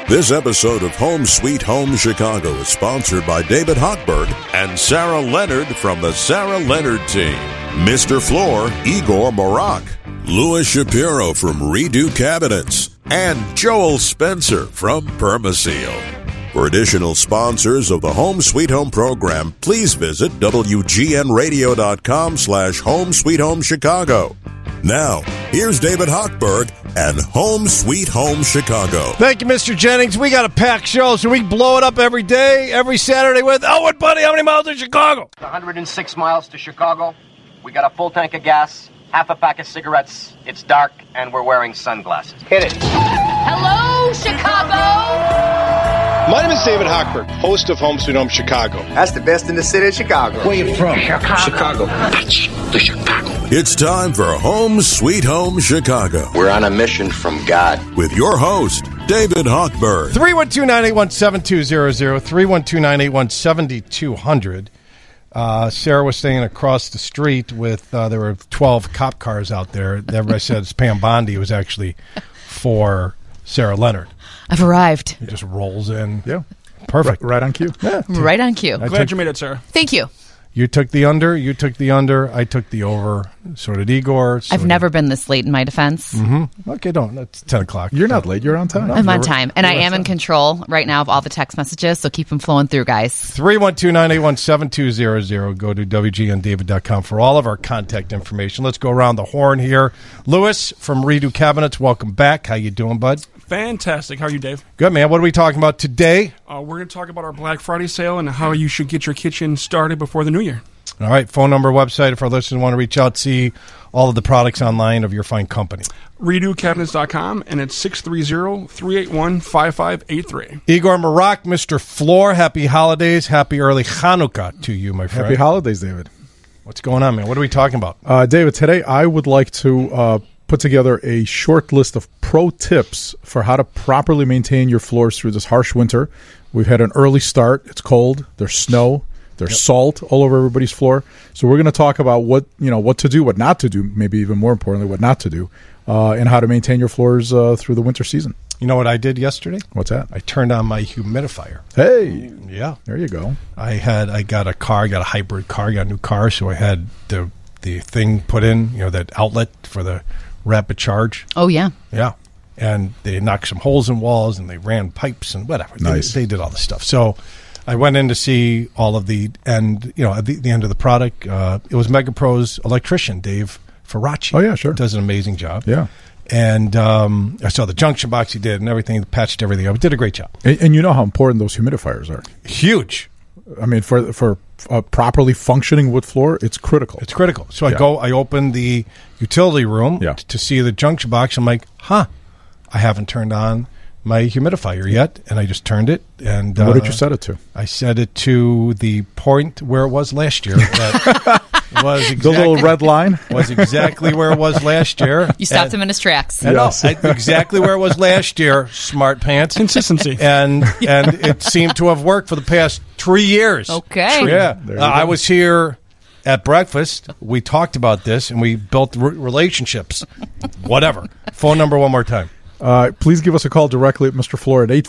This episode of Home Sweet Home Chicago is sponsored by David Hochberg and Sarah Leonard from the Sarah Leonard Team. Mr. Floor, Igor Morak. Louis Shapiro from Redo Cabinets. And Joel Spencer from Permaseal. For additional sponsors of the Home Sweet Home program, please visit WGNradio.com/Home Sweet Home Chicago. Now, here's David Hochberg and Home Sweet Home Chicago. Thank you, Mr. Jennings. We got a packed show, so we blow it up every day, every Saturday with, oh, what, buddy, how many miles to Chicago? 106 miles to Chicago. We got a full tank of gas, half a pack of cigarettes. It's dark, and we're wearing sunglasses. Hit it. Hello, Chicago! My name is David Hochberg, host of Home Sweet Home Chicago. That's the best in the city of Chicago. Where you from? Chicago. The Chicago. It's time for Home Sweet Home Chicago. We're on a mission from God. With your host, David Hochberg. 312-981-7200, 312-981-7200. Sarah was staying across the street with, there were 12 cop cars out there. Everybody said it's Pam Bondi. It was actually for Sarah Leonard. I've arrived. He just rolls in. Yeah. Perfect. Right on cue. Yeah. Right on cue. Glad you made it, Sarah. Thank you. You took the under, I took the over. So did Igor. I've never been this late in my defense. Mm-hmm. Okay, it's 10 o'clock. You're not late. You're on time. I'm on time. And I am in control right now of all the text messages, so keep them flowing through, guys. 312-981-7200. Go to WGNDavid.com for all of our contact information. Let's go around the horn here. Louis from Redo Cabinets, welcome back. How you doing, bud? Fantastic. How are you, Dave? Good, man. What are we talking about today? We're going to talk about our Black Friday sale and how you should get your kitchen started before the new year. All right. Phone number, website, if our listeners want to reach out, see all of the products online of your fine company. RedoCabinets.com, and it's 630-381-5583. Igor Morak, Mr. Floor, happy holidays, happy early Hanukkah to you, my friend. Happy holidays, David. What's going on, man? What are we talking about? David, today I would like to put together a short list of pro tips for how to properly maintain your floors through this harsh winter. We've had an early start. It's cold. There's snow. There's salt all over everybody's floor. So we're going to talk about what to do, what not to do, maybe even more importantly, what not to do, and how to maintain your floors through the winter season. You know what I did yesterday? What's that? I turned on my humidifier. Hey. Yeah. There you go. I got a car, got a hybrid car, got a new car, so I had the thing put in, that outlet for the rapid charge. Oh, yeah. Yeah. And they knocked some holes in walls, and they ran pipes and whatever. Nice. They did all the stuff. So I went in to see all of the end, at the end of the product. It was MegaPro's electrician, Dave Ferracci. Oh, yeah, sure. Does an amazing job. Yeah. And I saw the junction box he did and everything, patched everything up. He did a great job. And you know how important those humidifiers are. Huge. I mean, for a properly functioning wood floor, it's critical. It's critical. So I open the utility room to see the junction box. I'm like, I haven't turned on my humidifier yet, and I just turned it. And what did you set it to? I set it to the point where it was last year. That was exactly, the little red line was exactly where it was last year. You stopped him in his tracks. Yes. Exactly where it was last year. Smart pants, consistency, and it seemed to have worked for the past 3 years. Okay, yeah. I was here at breakfast. We talked about this, and we built relationships. Whatever. Phone number one more time. Please give us a call directly at Mr. Floor at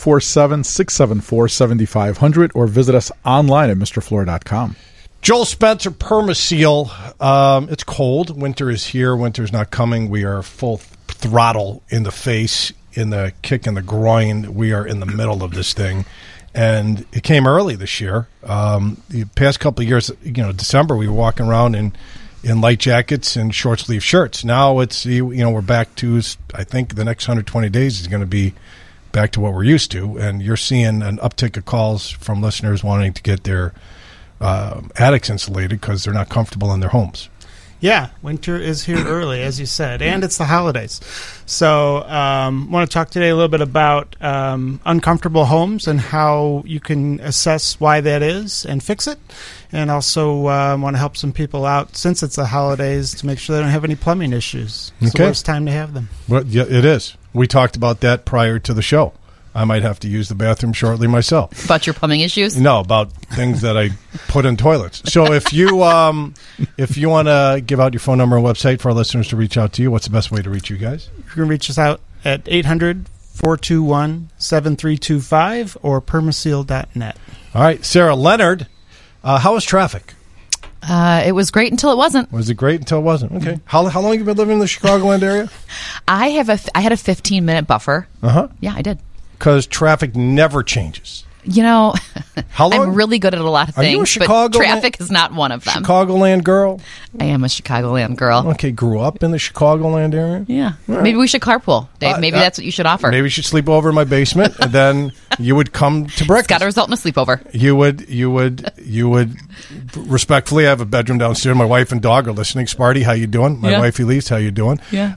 847-674-7500 or visit us online at MrFloor.com. Joel Spencer, Permaseal. It's cold. Winter is here. Winter's not coming. We are full throttle in the face, in the kick in the groin. We are in the middle of this thing. And it came early this year. The past couple of years, December, we were walking around in light jackets and short sleeve shirts. Now it's, we're back to, I think the next 120 days is going to be back to what we're used to. And you're seeing an uptick of calls from listeners wanting to get their attics insulated because they're not comfortable in their homes. Yeah, winter is here early, as you said, and it's the holidays. So I want to talk today a little bit about uncomfortable homes and how you can assess why that is and fix it. And also want to help some people out, since it's the holidays, to make sure they don't have any plumbing issues. It's the worst time to have them. Well, yeah, it is. We talked about that prior to the show. I might have to use the bathroom shortly myself. About your plumbing issues? No, about things that I put in toilets. So if you want to give out your phone number and website for our listeners to reach out to you, what's the best way to reach you guys? You can reach us out at 800 421-7325 or permaseal.net. All right, Sarah Leonard, how was traffic? It was great until it wasn't. Was it great until it wasn't? Okay. How long have you been living in the Chicagoland area? I had a 15-minute buffer. Uh-huh. Yeah, I did. Because traffic never changes. You know, How long? I'm really good at a lot of Are you a things, but Chicagoland- traffic is not one of them. Chicagoland girl? I am a Chicagoland girl. Okay, grew up in the Chicagoland area? Yeah. Right. Maybe we should carpool, Dave. Maybe that's what you should offer. Maybe you should sleep over in my basement, and then you would come to It's breakfast. got to result in a sleepover. You would respectfully, I have a bedroom downstairs. My wife and dog are listening. Sparty, how you doing? My Yeah. wife Elise, how you doing? Yeah.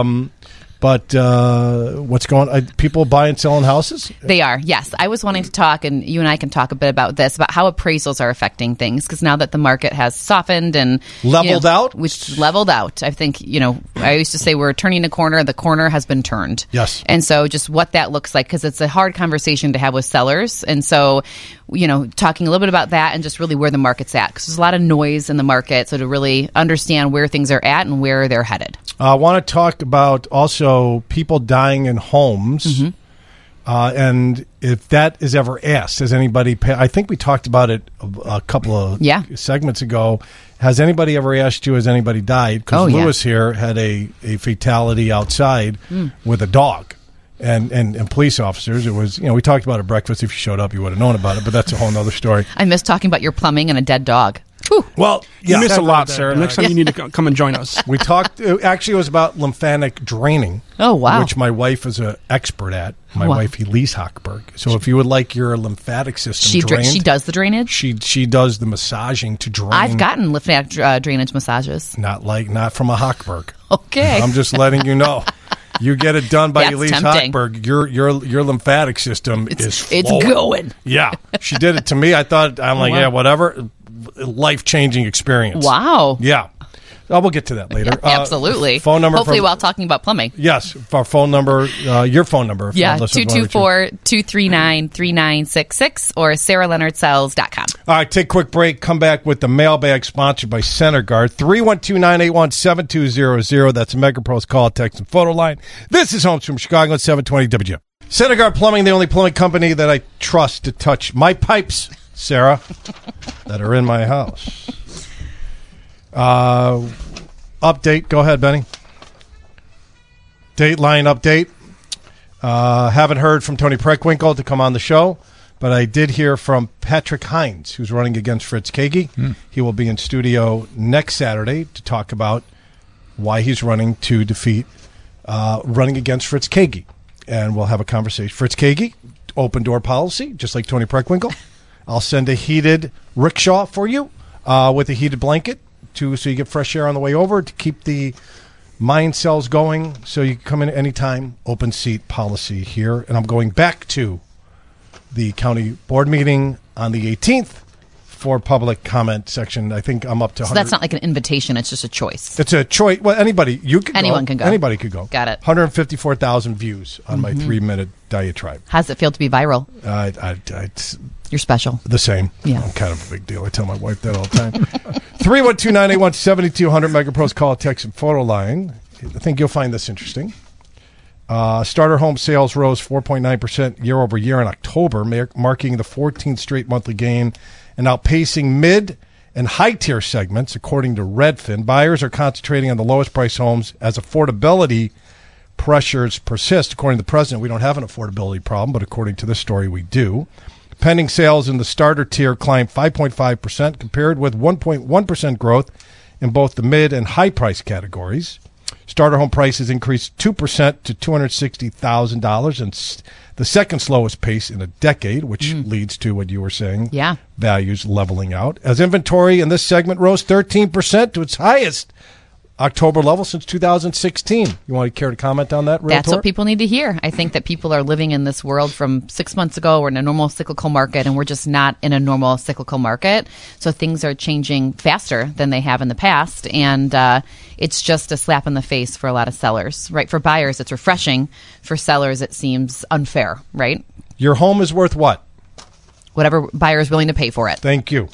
But what's going on? People buying and selling houses? They are, yes. I was wanting to talk, and you and I can talk a bit about this, about how appraisals are affecting things, because now that the market has softened and Leveled out? Which leveled out. I think, I used to say we're turning a corner. The corner has been turned. Yes. And so just what that looks like, because it's a hard conversation to have with sellers. And so, talking a little bit about that and just really where the market's at, because there's a lot of noise in the market. So to really understand where things are at and where they're headed. I want to talk about also people dying in homes. Mm-hmm. And if that is ever asked, has anybody I think we talked about it a couple of segments ago. Has anybody ever asked you, has anybody died? Because Lewis here had a fatality outside with a dog. And police officers. It was, we talked about it at breakfast. If you showed up, you would have known about it, but that's a whole other story. I miss talking about your plumbing and a dead dog. Whew. Well, you miss a lot, Sarah. Next time you need to come and join us. We talked, actually, it was about lymphatic draining. Oh, wow. Which my wife is an expert at. My wife, Elise Hochberg. So if you would like your lymphatic system drained. She does the drainage? She does the massaging to drain. I've gotten lymphatic drainage massages. Not from a Hochberg. Okay. I'm just letting you know. You get it done by Elise tempting. Hochberg. Your lymphatic system is flowing. It's going. Yeah. She did it to me. I'm like, yeah, whatever. Life-changing experience. Wow. Yeah. We'll get to that later. Yeah, absolutely. Phone number. Hopefully while talking about plumbing. Yes. Our phone number, your phone number. Yeah, 224-239-3966 or sarahleonardsells.com. All right, take a quick break. Come back with the mailbag sponsored by CenterGuard. 312-981-7200. That's a MegaPro's call, text, and photo line. This is Homes from Chicago at 720 WGN. CenterGuard Plumbing, the only plumbing company that I trust to touch my pipes, Sarah, that are in my house. Update. Go ahead, Benny. Dateline update. Haven't heard from Tony Preckwinkle to come on the show, but I did hear from Patrick Hines, who's running against Fritz Kagi. He will be in studio next Saturday to talk about why he's running to defeat running against Fritz Kagi. And we'll have a conversation. Fritz Kagi, open door policy, just like Tony Preckwinkle. I'll send a heated rickshaw for you with a heated blanket so you get fresh air on the way over to keep the mind cells going so you can come in anytime. Open seat policy here. And I'm going back to the county board meeting on the 18th for public comment section. I think I'm up to 100. So that's not like an invitation. It's just a choice. It's a choice. Well, anybody. Anyone can go. Anybody could go. Got it. 154,000 views on my 3-minute diatribe. How's it feel to be viral? You're special. The same. Yeah. I'm kind of a big deal. I tell my wife that all the time. 312-981-7200 MegaPro's call, text, and photo line. I think you'll find this interesting. Starter home sales rose 4.9% year over year in October, marking the 14th straight monthly gain and outpacing mid and high-tier segments, according to Redfin. Buyers are concentrating on the lowest-price homes as affordability pressures persist. According to the president, we don't have an affordability problem, but according to this story, we do. Pending sales in the starter tier climbed 5.5%, compared with 1.1% growth in both the mid and high price categories. Starter home prices increased 2% to $260,000, and the second slowest pace in a decade, which leads to what you were saying. Yeah. Values leveling out. As inventory in this segment rose 13% to its highest October level since 2016. You want to care to comment on that, Realtor? That's what people need to hear. I think that people are living in this world from 6 months ago. We're in a normal cyclical market, and we're just not in a normal cyclical market. So things are changing faster than they have in the past, and it's just a slap in the face for a lot of sellers. Right? For buyers, it's refreshing. For sellers, it seems unfair, right? Your home is worth what? Whatever buyer is willing to pay for it. Thank you.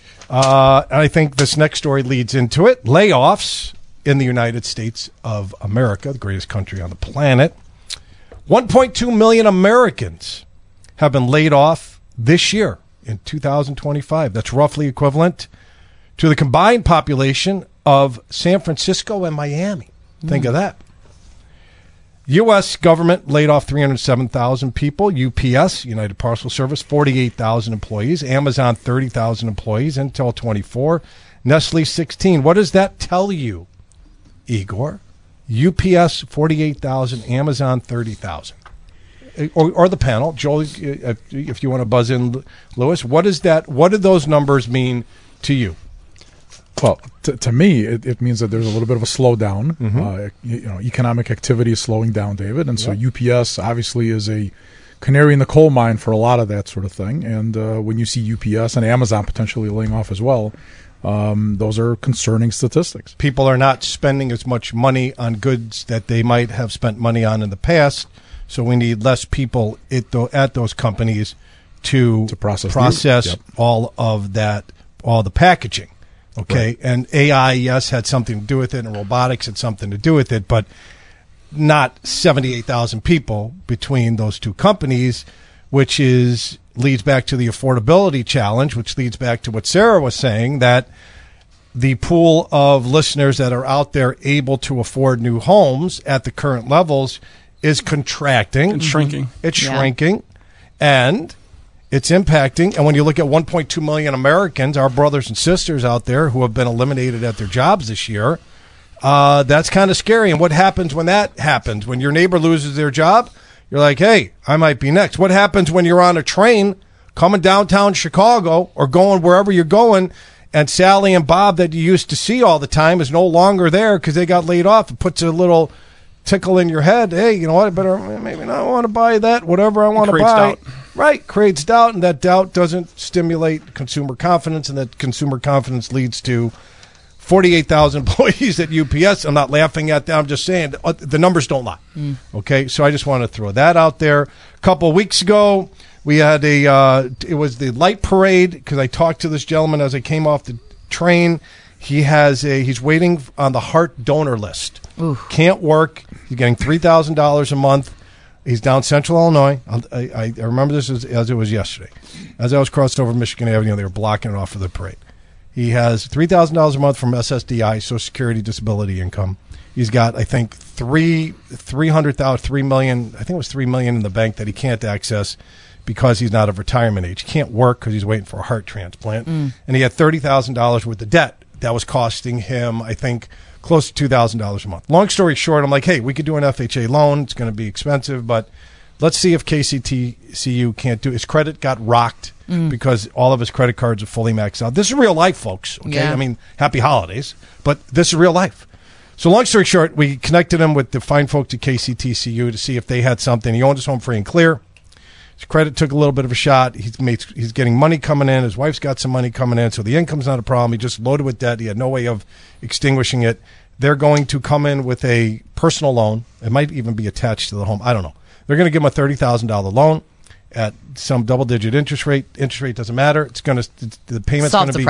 I think this next story leads into it. Layoffs in the United States of America, the greatest country on the planet. 1.2 million Americans have been laid off this year in 2025. That's roughly equivalent to the combined population of San Francisco and Miami. Think of that. U.S. government laid off 307,000 people. UPS, United Parcel Service, 48,000 employees. Amazon, 30,000 employees. Intel, 24. Nestle, 16. What does that tell you, Igor? UPS, 48,000. Amazon, 30,000. Or the panel. Joel, if you want to buzz in, Lewis, what is that? What do those numbers mean to you? Well, to me, it means that there's a little bit of a slowdown. Economic activity is slowing down, David, and so UPS obviously is a canary in the coal mine for a lot of that sort of thing. And when you see UPS and Amazon potentially laying off as well, those are concerning statistics. People are not spending as much money on goods that they might have spent money on in the past, so we need less people at those companies to process all of that, all the packaging. Okay, right. And AI, yes, had something to do with it, and robotics had something to do with it, but not 78,000 people between those two companies, which leads back to the affordability challenge, which leads back to what Sarah was saying, that the pool of listeners that are out there able to afford new homes at the current levels is contracting. It's shrinking. It's shrinking, and it's impacting. And when you look at 1.2 million Americans, our brothers and sisters out there who have been eliminated at their jobs this year, that's kind of scary. And what happens when that happens? When your neighbor loses their job, you're like, hey, I might be next. What happens when you're on a train coming downtown Chicago or going wherever you're going, and Sally and Bob that you used to see all the time is no longer there because they got laid off? It puts a little tickle in your head. Hey, you know what? I better maybe not want to buy that, whatever I want to buy. Doubt. Right, creates doubt, and that doubt doesn't stimulate consumer confidence, and that consumer confidence leads to 48,000 employees at UPS. I'm not laughing at them. I'm just saying the numbers don't lie. Okay, so I just want to throw that out there. A couple of weeks ago, we had it was the light parade, because I talked to this gentleman as I came off the train. He's waiting on the heart donor list. Ooh. Can't work. He's getting $3,000 a month. He's down Central Illinois. I remember this as it was yesterday. As I was crossed over Michigan Avenue, they were blocking it off for the parade. He has $3,000 a month from SSDI, Social Security Disability Income. He's got, I think, $3 million. I think it was $3 million in the bank that he can't access because he's not of retirement age. He can't work because he's waiting for a heart transplant. And he had $30,000 worth of debt that was costing him, I think, close to $2,000 a month. Long story short, I'm like, hey, we could do an FHA loan. It's going to be expensive, but let's see if KCTCU can't do it. His credit got rocked because all of his credit cards are fully maxed out. This is real life, folks. Okay, I mean, happy holidays, but this is real life. So long story short, we connected him with the fine folks at KCTCU to see if they had something. He owned his home free and clear. His credit took a little bit of a shot. He's getting money coming in. His wife's got some money coming in, so the income's not a problem. He just loaded with debt. He had no way of extinguishing it. They're going to come in with a personal loan. It might even be attached to the home. I don't know. They're going to give him a $30,000 loan at some double-digit interest rate. Interest rate doesn't matter. The payment's going to be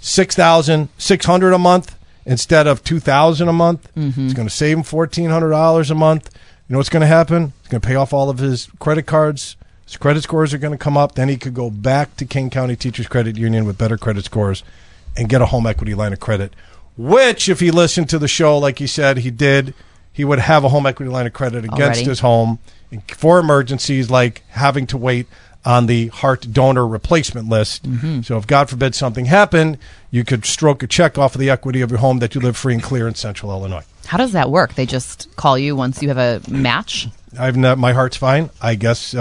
$6,600 a month instead of $2,000 a month. It's going to save him $1,400 a month. You know what's going to happen? He's going to pay off all of his credit cards. His credit scores are going to come up. Then he could go back to King County Teachers Credit Union with better credit scores and get a home equity line of credit, which, if he listened to the show like he said he did, he would have a home equity line of credit against his home for emergencies like having to wait on the heart donor replacement list. So if, God forbid, something happened, you could stroke a check off of the equity of your home that you live free and clear in Central Illinois. How does that work? They just call you once you have a match? My heart's fine. I guess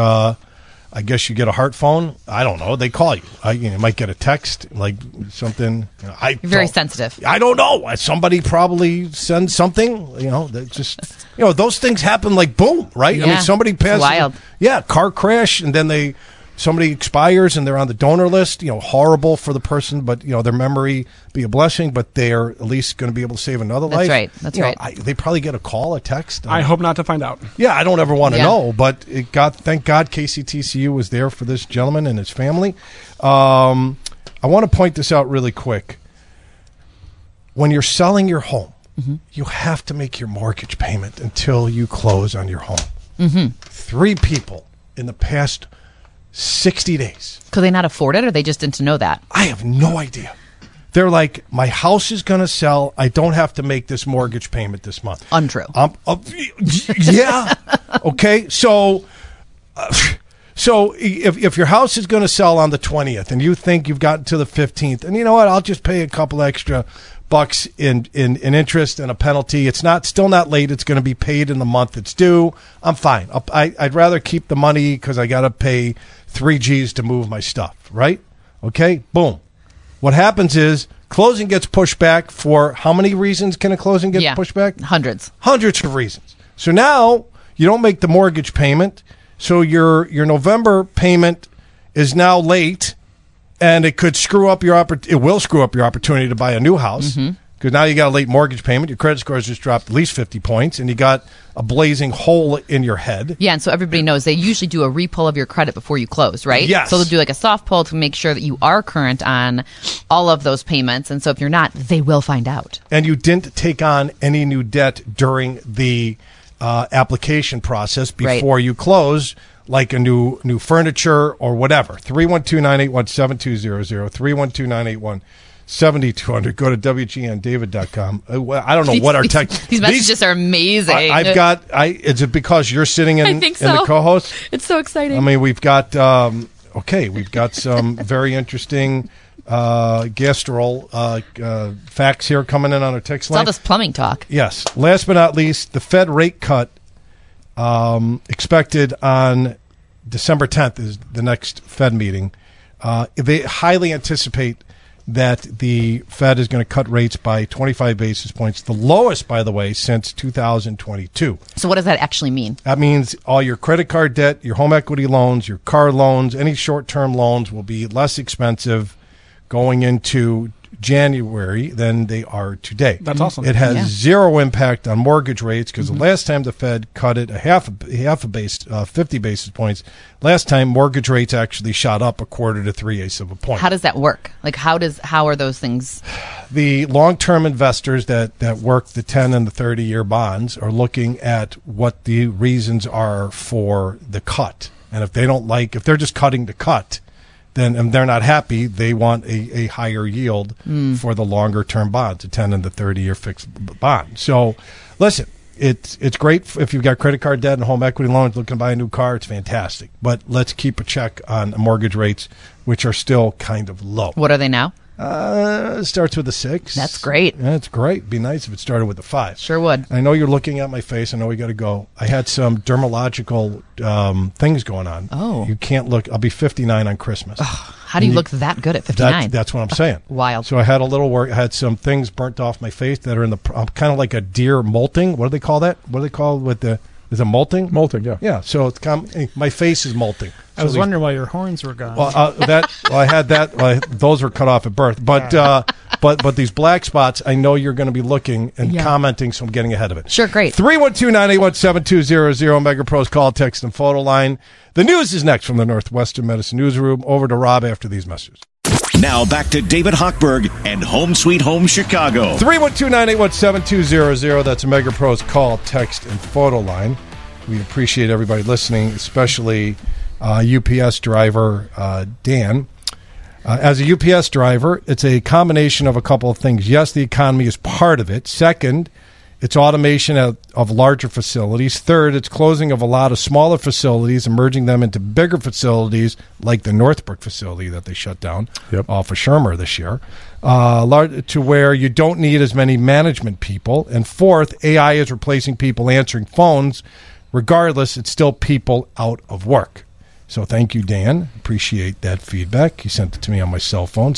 you get a heart phone. I don't know. They call you. You might get a text, like something. You're very sensitive. I don't know. Somebody probably sends something. That just those things happen like boom, right? Yeah, I mean, somebody passes. Wild. Car crash, and then somebody expires and they're on the donor list. Horrible for the person, but their memory be a blessing. But they are at least going to be able to save another life. That's right. They probably get a call, a text. I hope not to find out. Yeah, I don't ever want to know, but thank God KCTCU was there for this gentleman and his family. I want to point this out really quick. When you're selling your home, you have to make your mortgage payment until you close on your home. Mm-hmm. 3 people in the past 60 days. Could they not afford it, or they just didn't know that? I have no idea. They're like, my house is going to sell. I don't have to make this mortgage payment this month. Untrue. Yeah. Okay. So if your house is going to sell on the 20th and you think you've gotten to the 15th, and you know what, I'll just pay a couple extra bucks in interest and a penalty. It's still not late. It's going to be paid in the month it's due. I'm fine. I'd rather keep the money because I got to pay 3 G's to move my stuff. Right? Okay. Boom. What happens is closing gets pushed back for how many reasons can a closing get pushed back? Hundreds of reasons. So now you don't make the mortgage payment. So your November payment is now late, and it could screw up it will screw up your opportunity to buy a new house. Because now you got a late mortgage payment. Your credit score has just dropped at least 50 points, and you got a blazing hole in your head. Yeah, and so everybody knows they usually do a repull of your credit before you close, right? Yes. So they'll do like a soft pull to make sure that you are current on all of those payments. And so if you're not, they will find out. And you didn't take on any new debt during the application process before you close, like a new furniture or whatever. 312-981-7200, 312-981-7200. Go to WGNDavid.com. I don't know what our tech... These messages are amazing. Is it because you're sitting in the co-host? It's so exciting. I mean, we've got... we've got some very interesting gastral facts here coming in on our text line. It's all this plumbing talk. Yes. Last but not least, the Fed rate cut expected on December 10th is the next Fed meeting. They highly anticipate that the Fed is going to cut rates by 25 basis points, the lowest, by the way, since 2022. So what does that actually mean? That means all your credit card debt, your home equity loans, your car loans, any short-term loans will be less expensive going into January than they are today. That's awesome. It has zero impact on mortgage rates because the last time the Fed cut it half a base, 50 basis points, last time mortgage rates actually shot up 1/4 to 3/8 of a point. How does that work? Like how are those things? The long-term investors that work the 10 and the 30-year bonds are looking at what the reasons are for the cut. And if they don't if they're just cutting the cut, then and they're not happy, they want a higher yield for the longer-term bonds, the 10 and the 30-year fixed bond. So, listen, it's great if you've got credit card debt and home equity loans looking to buy a new car. It's fantastic. But let's keep a check on mortgage rates, which are still kind of low. What are they now? It starts with a 6. That's great. Yeah, it's great. Be nice if it started with a 5. Sure would. I know you're looking at my face. I know we got to go. I had some dermatological things going on. Oh. You can't look. I'll be 59 on Christmas. How do you look that good at 59? That's what I'm saying. Wild. So I had a little work. I had some things burnt off my face that are in the kind of like a deer molting. What do they call that? What do they call with the? Is it molting? Molting, yeah. Yeah. So it's my face is molting. So I was wondering why your horns were gone. I had that. Those were cut off at birth. But but these black spots, I know you're going to be looking and commenting, so I'm getting ahead of it. Sure, great. 312-981-7200, Mega Pros call, text, and photo line. The news is next from the Northwestern Medicine Newsroom. Over to Rob after these messages. Now back to David Hochberg and Home Sweet Home Chicago. 312-981-7200. That's a Mega Pros call, text, and photo line. We appreciate everybody listening, especially UPS driver Dan. As a UPS driver, it's a combination of a couple of things. Yes, the economy is part of it. Second, it's automation of larger facilities. Third, it's closing of a lot of smaller facilities and merging them into bigger facilities like the Northbrook facility that they shut down off of Shermer this year, to where you don't need as many management people. And fourth, AI is replacing people answering phones. Regardless, it's still people out of work. So thank you, Dan. Appreciate that feedback. He sent it to me on my cell phone,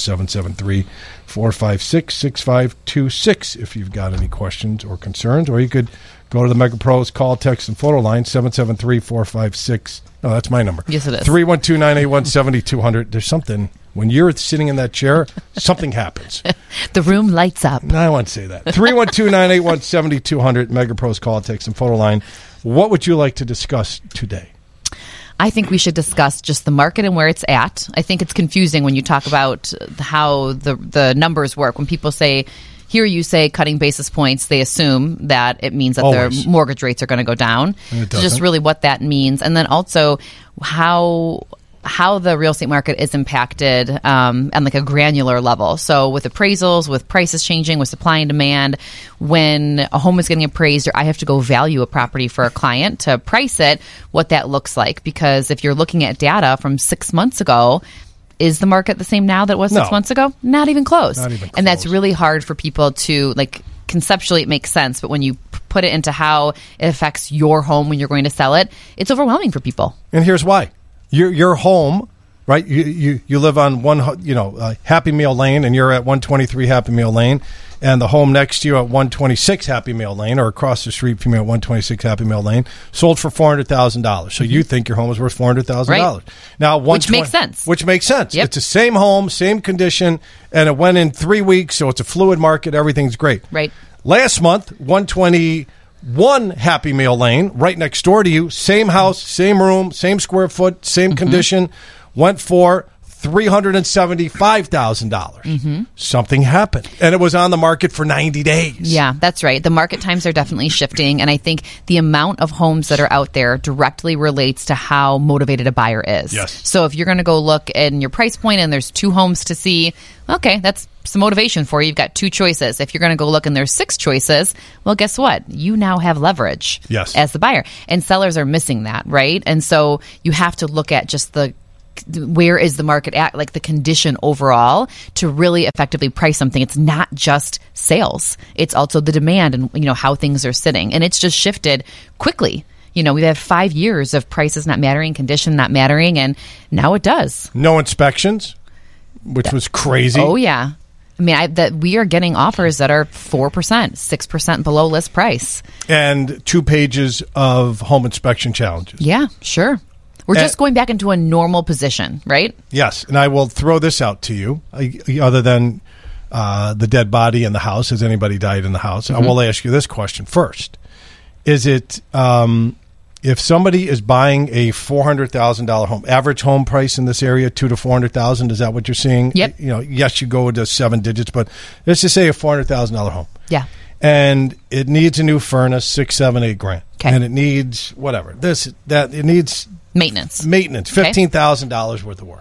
773-456-6526, if you've got any questions or concerns. Or you could go to the Mega Pros call, text, and photo line, 773-456. No, that's my number. Yes, it is. 312-981-7200. There's something. When you're sitting in that chair, something happens. The room lights up. No, I won't say that. 312-981-7200, Mega Pros call, text, and photo line. What would you like to discuss today? I think we should discuss just the market and where it's at. I think it's confusing when you talk about how the numbers work. When people say, Here you say cutting basis points, they assume that it means that Always. their mortgage rates are going to go down. And it So just doesn't. really what that means. And then also how the real estate market is impacted on like a granular level. So with appraisals, with prices changing, with supply and demand, when a home is getting appraised, or I have to go value a property for a client to price it, what that looks like. Because if you're looking at data from 6 months ago, is the market the same now that it was 6 No. months ago? Not even close. Not even And that's close. really hard for people to like. Conceptually, it makes sense, but when you put it into how it affects your home when you're going to sell it, it's overwhelming for people. And here's why. Your home, right? You live on Happy Meal Lane, and you're at 123 Happy Meal Lane, and the home next to you at 126 Happy Meal Lane, or across the street from you at 126 Happy Meal Lane, sold for $400,000. So you think your home is worth $400,000. Right. Now, Which makes sense. Which makes sense. Yep. It's the same home, same condition, and it went in 3 weeks, so it's a fluid market. Everything's great. Right. Last month, 121 Happy Meal Lane, right next door to you, same house, same room, same square foot, same condition, went for $375,000. Something happened, and it was on the market for 90 days. Yeah, that's right. The market times are definitely shifting, and I think the amount of homes that are out there directly relates to how motivated a buyer is. Yes. So if you're going to go look in your price point and there's 2 homes to see, okay, that's some motivation for you. You've got 2 choices. If you're going to go look and there's 6 choices, well, guess what? You now have leverage as the buyer, and sellers are missing that, right? And so you have to look at just where is the market at, like the condition overall, to really effectively price something. It's not just sales. It's also the demand and, how things are sitting. And it's just shifted quickly. We've had 5 years of prices not mattering, condition not mattering, and now it does. No inspections, which was crazy. Oh, yeah. I mean, we are getting offers that are 4%, 6% below list price. And 2 pages of home inspection challenges. Yeah, sure. We're just going back into a normal position, right? Yes, and I will throw this out to you. Other than the dead body in the house, has anybody died in the house? I will ask you this question first. Is it, if somebody is buying a $400,000 home, average home price in this area, $200,000 to $400,000, is that what you're seeing? Yep. Yes, you go to 7 digits, but let's just say a $400,000 home. Yeah. And it needs a new furnace, $6, $7, $8 grand. Okay. And it needs whatever. It needs maintenance, $15,000 worth of work.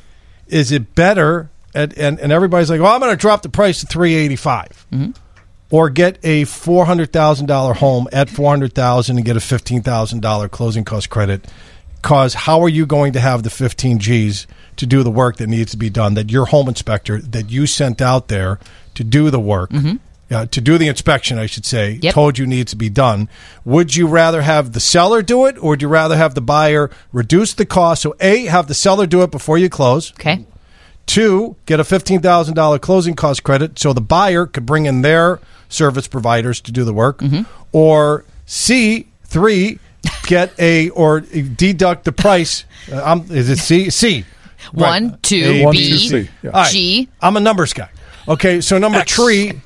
Is it better? And everybody's like, "Well, I'm going to drop the price to $385,000, or get a $400,000 home at $400,000 and get a $15,000 closing cost credit." Because how are you going to have the 15 G's to do the work that needs to be done? That your home inspector that you sent out there to do the work. To do the inspection, I should say, told you needs to be done. Would you rather have the seller do it, or would you rather have the buyer reduce the cost? So, A, have the seller do it before you close. Okay. 2, get a $15,000 closing cost credit so the buyer could bring in their service providers to do the work. Or C, 3, deduct the price. Is it C? C. 1, 2, A, B, C. G. I'm a numbers guy. Okay, so number 3,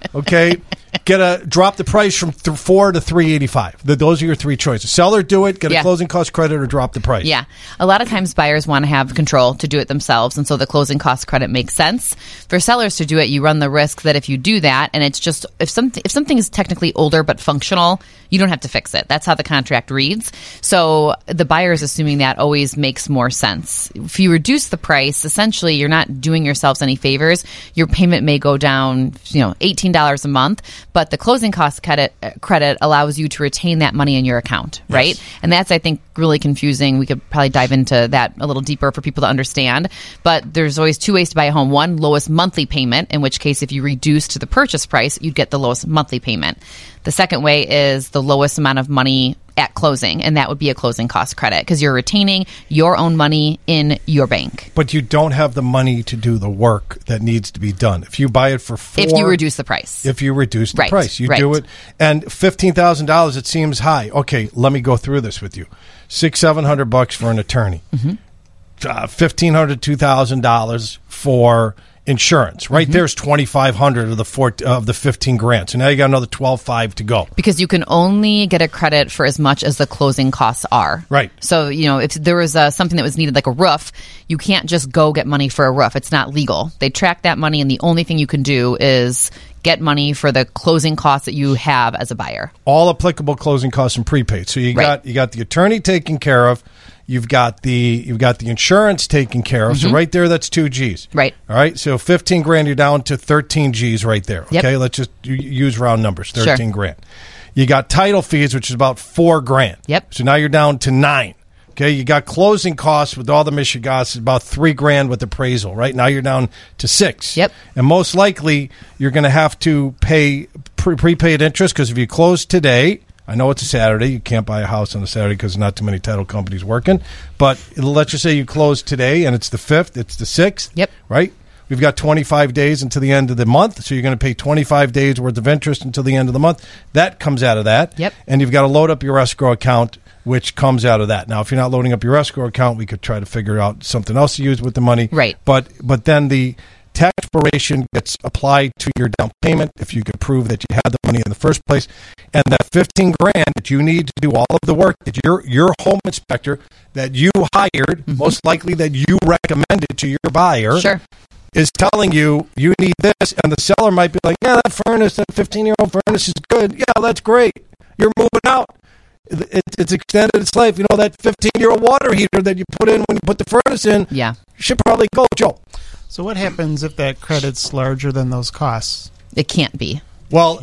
drop the price from 4 to $385. Those are your 3 choices. Seller, do it, get a closing cost credit, or drop the price. Yeah. A lot of times buyers want to have control to do it themselves, and so the closing cost credit makes sense. For sellers to do it, you run the risk that if you do that, and it's just, if something is technically older but functional, you don't have to fix it. That's how the contract reads. So the buyer is assuming that always makes more sense. If you reduce the price, essentially you're not doing yourselves any favors. Your payment may go down, $18 a month, but the closing cost credit allows you to retain that money in your account, right? Yes. And that's, I think, really confusing. We could probably dive into that a little deeper for people to understand. But there's always 2 ways to buy a home. One, lowest monthly payment, in which case if you reduce to the purchase price, you'd get the lowest monthly payment. The second way is the lowest amount of money at closing, and that would be a closing cost credit because you're retaining your own money in your bank. But you don't have the money to do the work that needs to be done. If you buy it for $4,000, if you reduce the price. If you reduce the price, you do it. And $15,000, it seems high. Okay, let me go through this with you. $600-$700 for an attorney. $1,500 to $2,000 for insurance. Right there's $2,500 of the 15 grand. So now you got another $12,500 to go. Because you can only get a credit for as much as the closing costs are. Right. So, if there was something that was needed, like a roof, you can't just go get money for a roof. It's not legal. They track that money, and the only thing you can do is get money for the closing costs that you have as a buyer. All applicable closing costs and prepaid. So you got the attorney taken care of. You've got the insurance taken care of. So right there, that's 2 G's. Right. All right. So 15 grand, you're down to 13 G's right there. Okay. Yep. Let's just use round numbers. 13 grand. You got title fees, which is about 4 grand. Yep. So now you're down to 9. Okay. You got closing costs with all the Michigas, about 3 grand with appraisal. Right now you're down to 6. Yep. And most likely you're going to have to pay prepaid interest, because if you close today, I know it's a Saturday. You can't buy a house on a Saturday because not too many title companies working. But let's just say you close today and it's the 5th, it's the 6th. Yep. Right? We've got 25 days until the end of the month, so you're going to pay 25 days worth of interest until the end of the month. That comes out of that. Yep. And you've got to load up your escrow account, which comes out of that. Now, if you're not loading up your escrow account, we could try to figure out something else to use with the money. Right. But then the tax expiration gets applied to your down payment if you could prove that you had the money in the first place. And that 15 grand that you need to do all of the work that your home inspector that you hired, most likely that you recommended to your buyer, is telling you need this, and the seller might be like, yeah, that 15-year-old furnace is good. Yeah, that's great. You're moving out. It's extended its life. That 15-year-old water heater that you put in when you put the furnace in, should probably go, Joe. So what happens if that credit's larger than those costs? It can't be. Well,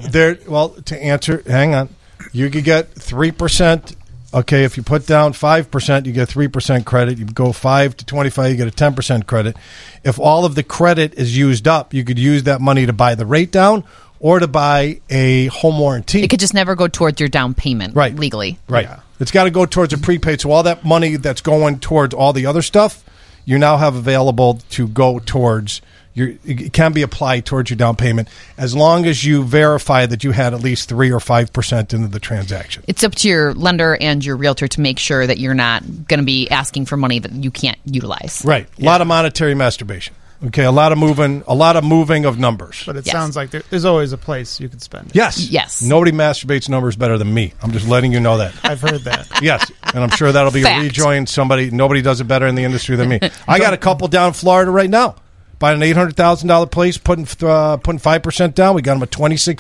to answer, hang on. You could get 3%. Okay, if you put down 5%, you get 3% credit. You go 5 to 25, you get a 10% credit. If all of the credit is used up, you could use that money to buy the rate down or to buy a home warranty. It could just never go towards your down payment legally. Right. Yeah. It's got to go towards a prepaid. So all that money that's going towards all the other stuff, you now have available to go towards it can be applied towards your down payment as long as you verify that you had at least 3 or 5% into the transaction. It's up to your lender and your realtor to make sure that you're not going to be asking for money that you can't utilize. Right. A lot of monetary masturbation. Okay, a lot of moving of numbers. But it sounds like there's always a place you could spend it. Yes. Nobody masturbates numbers better than me. I'm just letting you know that. I've heard that. Yes, and I'm sure that'll be a rejoin. Nobody does it better in the industry than me. I got a couple down in Florida right now. Buying an $800,000 place, putting 5% down. We got them a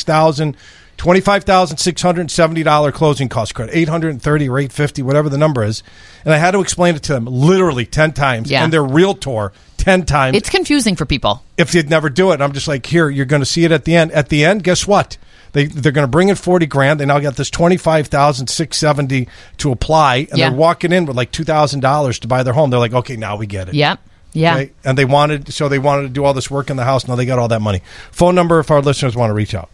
$25,670 closing cost credit, $830 or $850, whatever the number is. And I had to explain it to them literally 10 times, and their realtor 10 times. It's confusing for people. If they'd never do it, I'm just like, here, you're going to see it at the end. At the end, guess what? They're going to bring in $40,000. They now got this $25,670 to apply, and they're walking in with like $2,000 to buy their home. They're like, okay, now we get it. Yep. Yeah. Right? And they wanted to do all this work in the house. Now they got all that money. Phone number if our listeners want to reach out.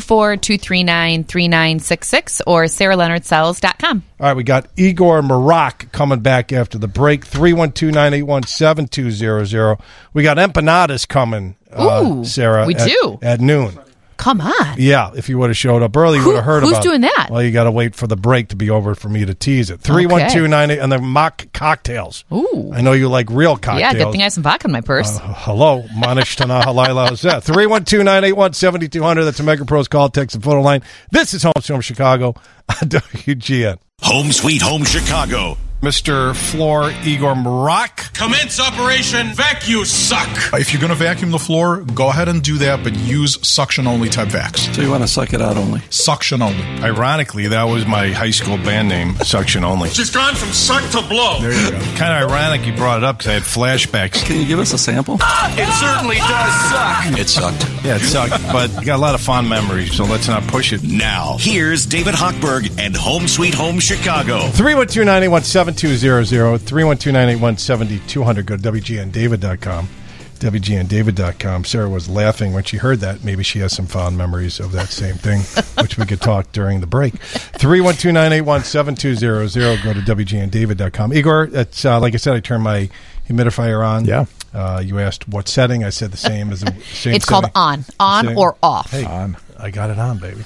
224-239-3966 or SarahLeonardSells.com. All right, we got Igor Marak coming back after the break. 312-981-7200. We got empanadas coming, Sarah. We do. At noon. Come on. Yeah, if you would have showed up early, you would have heard about it. Who's doing that? Well, you got to wait for the break to be over for me to tease it. 312-98 and the mock cocktails. Ooh. I know you like real cocktails. Yeah, good thing I have some vodka in my purse. Hello, Manish Tana Halila. 312-981-7200. That's a Mega Pros call, text, and photo line. This is Home Sweet Home Chicago on WGN. Home Sweet Home Chicago. Mr. Floor Igor Marak. Commence Operation Vacuum Suck. If you're going to vacuum the floor, go ahead and do that, but use suction-only type vacs. So you want to suck it out only? Suction only. Ironically, that was my high school band name, Suction Only. She's gone from suck to blow. There you go. Kind of ironic you brought it up because I had flashbacks. Can you give us a sample? It certainly does suck. It sucked. Yeah, it sucked, but you got a lot of fond memories, so let's not push it. Now, here's David Hochberg and Home Sweet Home Chicago. 312-981-7200, 312-981-7200. Go to WGNDavid.com, WGNDavid.com. Sarah was laughing when she heard that. Maybe she has some fond memories of that same thing, which we could talk during the break. 312-981-7200. Go to WGNDavid.com. Igor, it's, like I said, I turned my humidifier on. Yeah. You asked what setting. I said the same as the same. It's called on or off. Hey, on. I got it on, baby.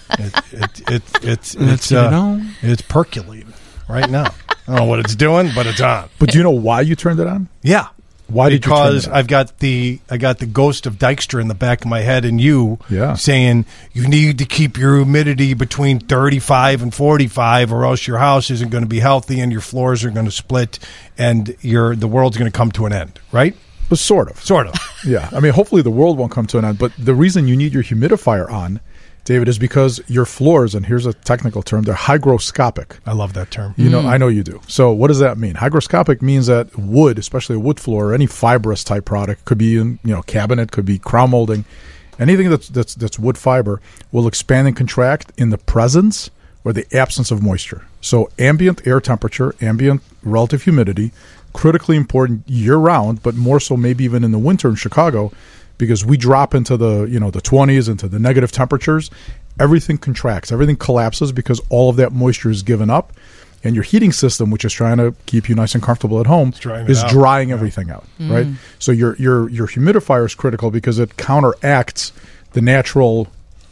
It's percolating right now. I don't know what it's doing, but it's on. But do you know why you turned it on? Yeah. Why did you turn because it on? I got the ghost of Dykstra in the back of my head, and you Yeah. saying you need to keep your humidity between 35 and 45, or else your house isn't going to be healthy, and your floors are going to split, and the world's going to come to an end, right? But sort of. Yeah. I mean, hopefully the world won't come to an end. But the reason you need your humidifier on, David, is because your floors, and here's a technical term, they're hygroscopic. I love that term. You know, I know you do. So what does that mean? Hygroscopic means that wood, especially a wood floor or any fibrous type product, could be in, cabinet, could be crown molding, anything that's wood fiber will expand and contract in the presence or the absence of moisture. So ambient air temperature, ambient relative humidity, critically important year-round, but more so maybe even in the winter in Chicago, because we drop into the the 20s, into the negative temperatures. Everything contracts, everything collapses because all of that moisture is given up, and your heating system, which is trying to keep you nice and comfortable at home, is drying everything out, right? So your humidifier is critical because it counteracts the natural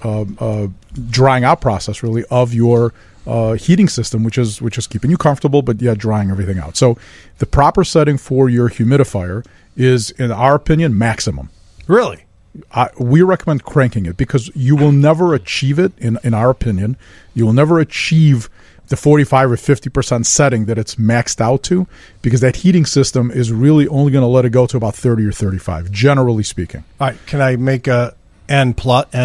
drying out process, really, of your heating system, which is keeping you comfortable, but drying everything out. So the proper setting for your humidifier is, in our opinion, maximum. Really? We recommend cranking it because you will never achieve it, in our opinion. You will never achieve the 45 or 50% setting that it's maxed out to, because that heating system is really only going to let it go to about 30 or 35, generally speaking. All right. Can I make a and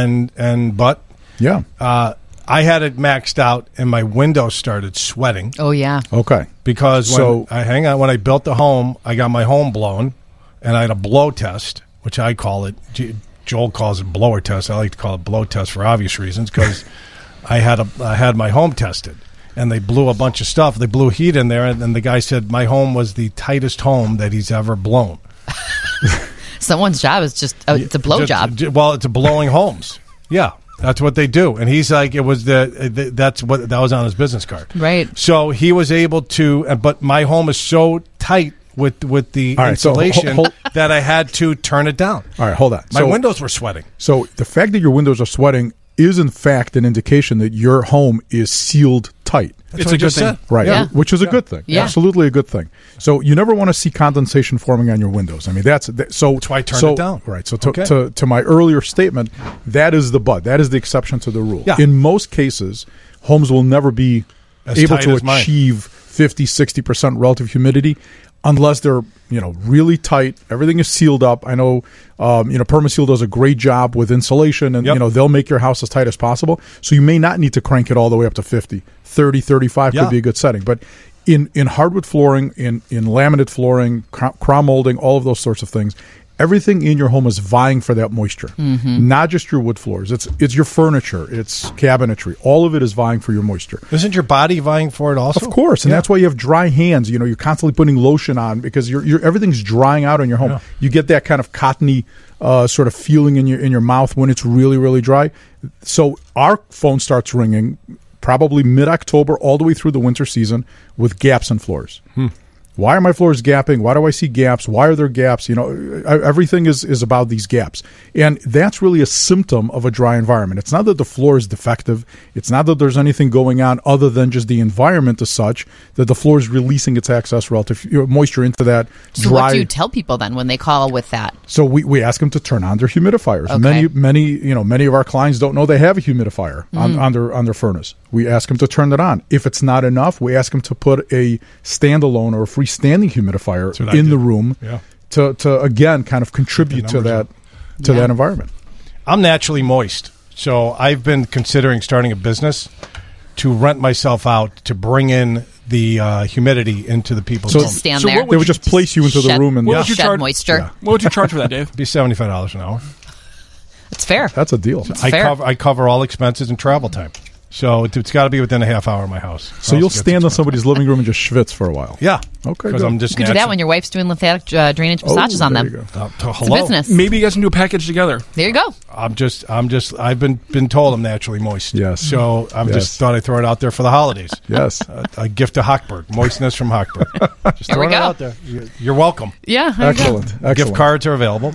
but? Yeah. I had it maxed out, and my windows started sweating. Oh, yeah. Okay. Because when I built the home, I got my home blown, and I had a blow test, which I call it. Joel calls it blower test. I like to call it blow test for obvious reasons, because I had my home tested, and they blew a bunch of stuff. They blew heat in there, and then the guy said my home was the tightest home that he's ever blown. Someone's job is just it's a blow job. Well, it's a blowing homes. Yeah. That's what they do, and he's like, it was that was on his business card, right? So he was able to, but my home is so tight with the insulation that I had to turn it down. All right, hold on. My windows were sweating. So the fact that your windows are sweating is in fact an indication that your home is sealed tight. It's a good thing, right? Yeah. Which is a good thing. Yeah. Absolutely a good thing. So you never want to see condensation forming on your windows. I mean, that's why I turned it down. Right. So to my earlier statement, that is the but. That is the exception to the rule. Yeah. In most cases, homes will never be able to achieve 50, 60% relative humidity unless they're really tight. Everything is sealed up. I know Permaseal does a great job with insulation, and they'll make your house as tight as possible. So you may not need to crank it all the way up to 50. 30, 35 could be a good setting. But in hardwood flooring, in laminate flooring, crown molding, all of those sorts of things, everything in your home is vying for that moisture. Not just your wood floors. It's your furniture. It's cabinetry. All of it is vying for your moisture. Isn't your body vying for it also? Of course, and that's why you have dry hands. You're constantly putting lotion on because everything's drying out in your home. Yeah. You get that kind of cottony sort of feeling in your mouth when it's really, really dry. So our phone starts ringing probably mid-October all the way through the winter season with gaps in floors. Why are my floors gapping? Why do I see gaps? Why are there gaps? Everything is about these gaps. And that's really a symptom of a dry environment. It's not that the floor is defective. It's not that there's anything going on other than just the environment is such that the floor is releasing its excess relative moisture into that so dry. What do you tell people then when they call with that? So we ask them to turn on their humidifiers. Okay. Many of our clients don't know they have a humidifier on their furnace. We ask them to turn it on. If it's not enough, we ask them to put a standalone or a freestanding humidifier in the room to again kind of contribute to that environment. I'm naturally moist, so I've been considering starting a business to rent myself out to bring in the humidity into the people's homes. Just stand there. They would just place you into the room and shed moisture. Yeah. What would you charge for that, Dave? It'd be $75 an hour. It's fair. That's a deal. I cover all expenses and travel time. So it's got to be within a half hour of my house. So you'll stand in somebody's living room and just schwitz for a while. Yeah. Okay. Because I'm just you could do that when your wife's doing lymphatic drainage massages on them. It's a business. Maybe you guys can do a package together. There you go. I've been told I'm naturally moist. Yes. So just thought I'd throw it out there for the holidays. Yes. A gift to Hochberg. Moistness from Hochberg. Just throwing it out there. You're welcome. Yeah. Excellent. Gift cards are available.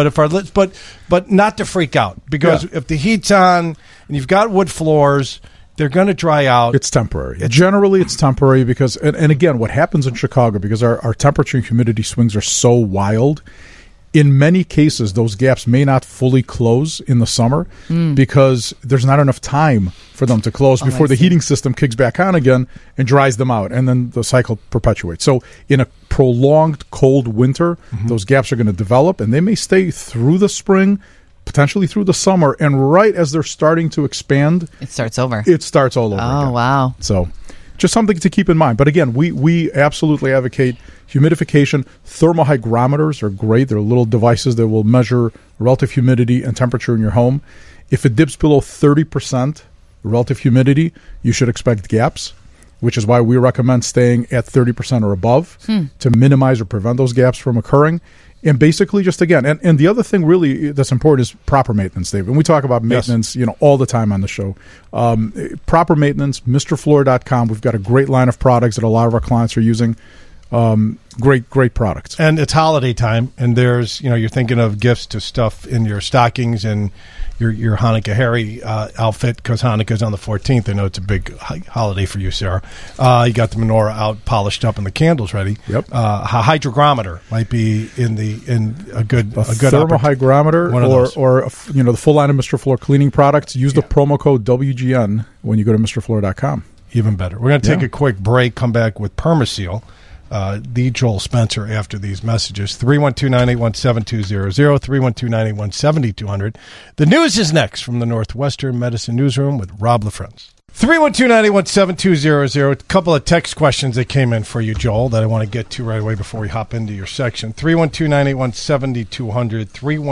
But not to freak out, because if the heat's on and you've got wood floors They're going to dry out. It's temporary. Generally, it's temporary because, and again, what happens in Chicago, because our temperature and humidity swings are so wild, in many cases, those gaps may not fully close in the summer because there's not enough time for them to close before the heating system kicks back on again and dries them out, and then the cycle perpetuates. So in a prolonged cold winter, those gaps are going to develop, and they may stay through the spring, potentially through the summer, and right as they're starting to expand, it starts over. It starts all over again. Oh, wow. So just something to keep in mind. But again, we absolutely advocate humidification. Thermohygrometers are great. They're little devices that will measure relative humidity and temperature in your home. If it dips below 30% relative humidity, you should expect gaps, which is why we recommend staying at 30% or above to minimize or prevent those gaps from occurring. And basically, just again, and the other thing really that's important is proper maintenance, Dave. And we talk about maintenance, all the time on the show. Proper maintenance, MrFloor.com. We've got a great line of products that a lot of our clients are using. Great products. And it's holiday time, and there's, you're thinking of gifts to stuff in your stockings and your Hanukkah Harry outfit, because Hanukkah's on the 14th. I know it's a big holiday for you, Sarah. You got the menorah out, polished up, and the candles ready. Yep. A hydrogrometer might be in a good thermohygrometer, or the full line of Mr. Floor cleaning products. Use the promo code WGN when you go to MrFloor.com. Even better. We're going to take a quick break. Come back with Permaseal. The Joel Spencer after these messages. 312-981-7200, 312-981-7200. The news is next from the Northwestern Medicine Newsroom with Rob LaFrance. 312-981-7200. A couple of text questions that came in for you, Joel, that I want to get to right away before we hop into your section. 312-981-7200,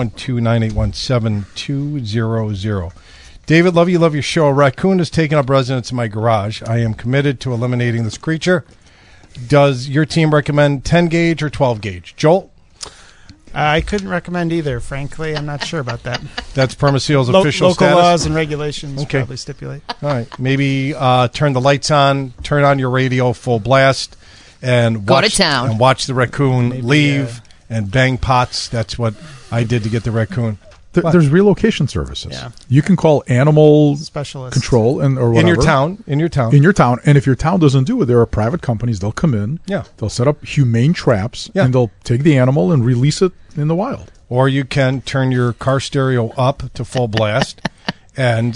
312-981-7200. David, love your show. A raccoon has taken up residence in my garage. I am committed to eliminating this creature. Does your team recommend 10 gauge or 12 gauge? Joel? I couldn't recommend either, frankly. I'm not sure about that. That's Permaseal's official local status? Local laws and regulations probably stipulate. All right. Maybe turn the lights on, turn on your radio full blast, and go to town. And watch the raccoon leave and bang pots. That's what I did to get the raccoon. There's relocation services. Yeah. You can call animal specialists control or whatever. In your town. In your town. And if your town doesn't do it, there are private companies. They'll come in. Yeah. They'll set up humane traps, and they'll take the animal and release it in the wild. Or you can turn your car stereo up to full blast and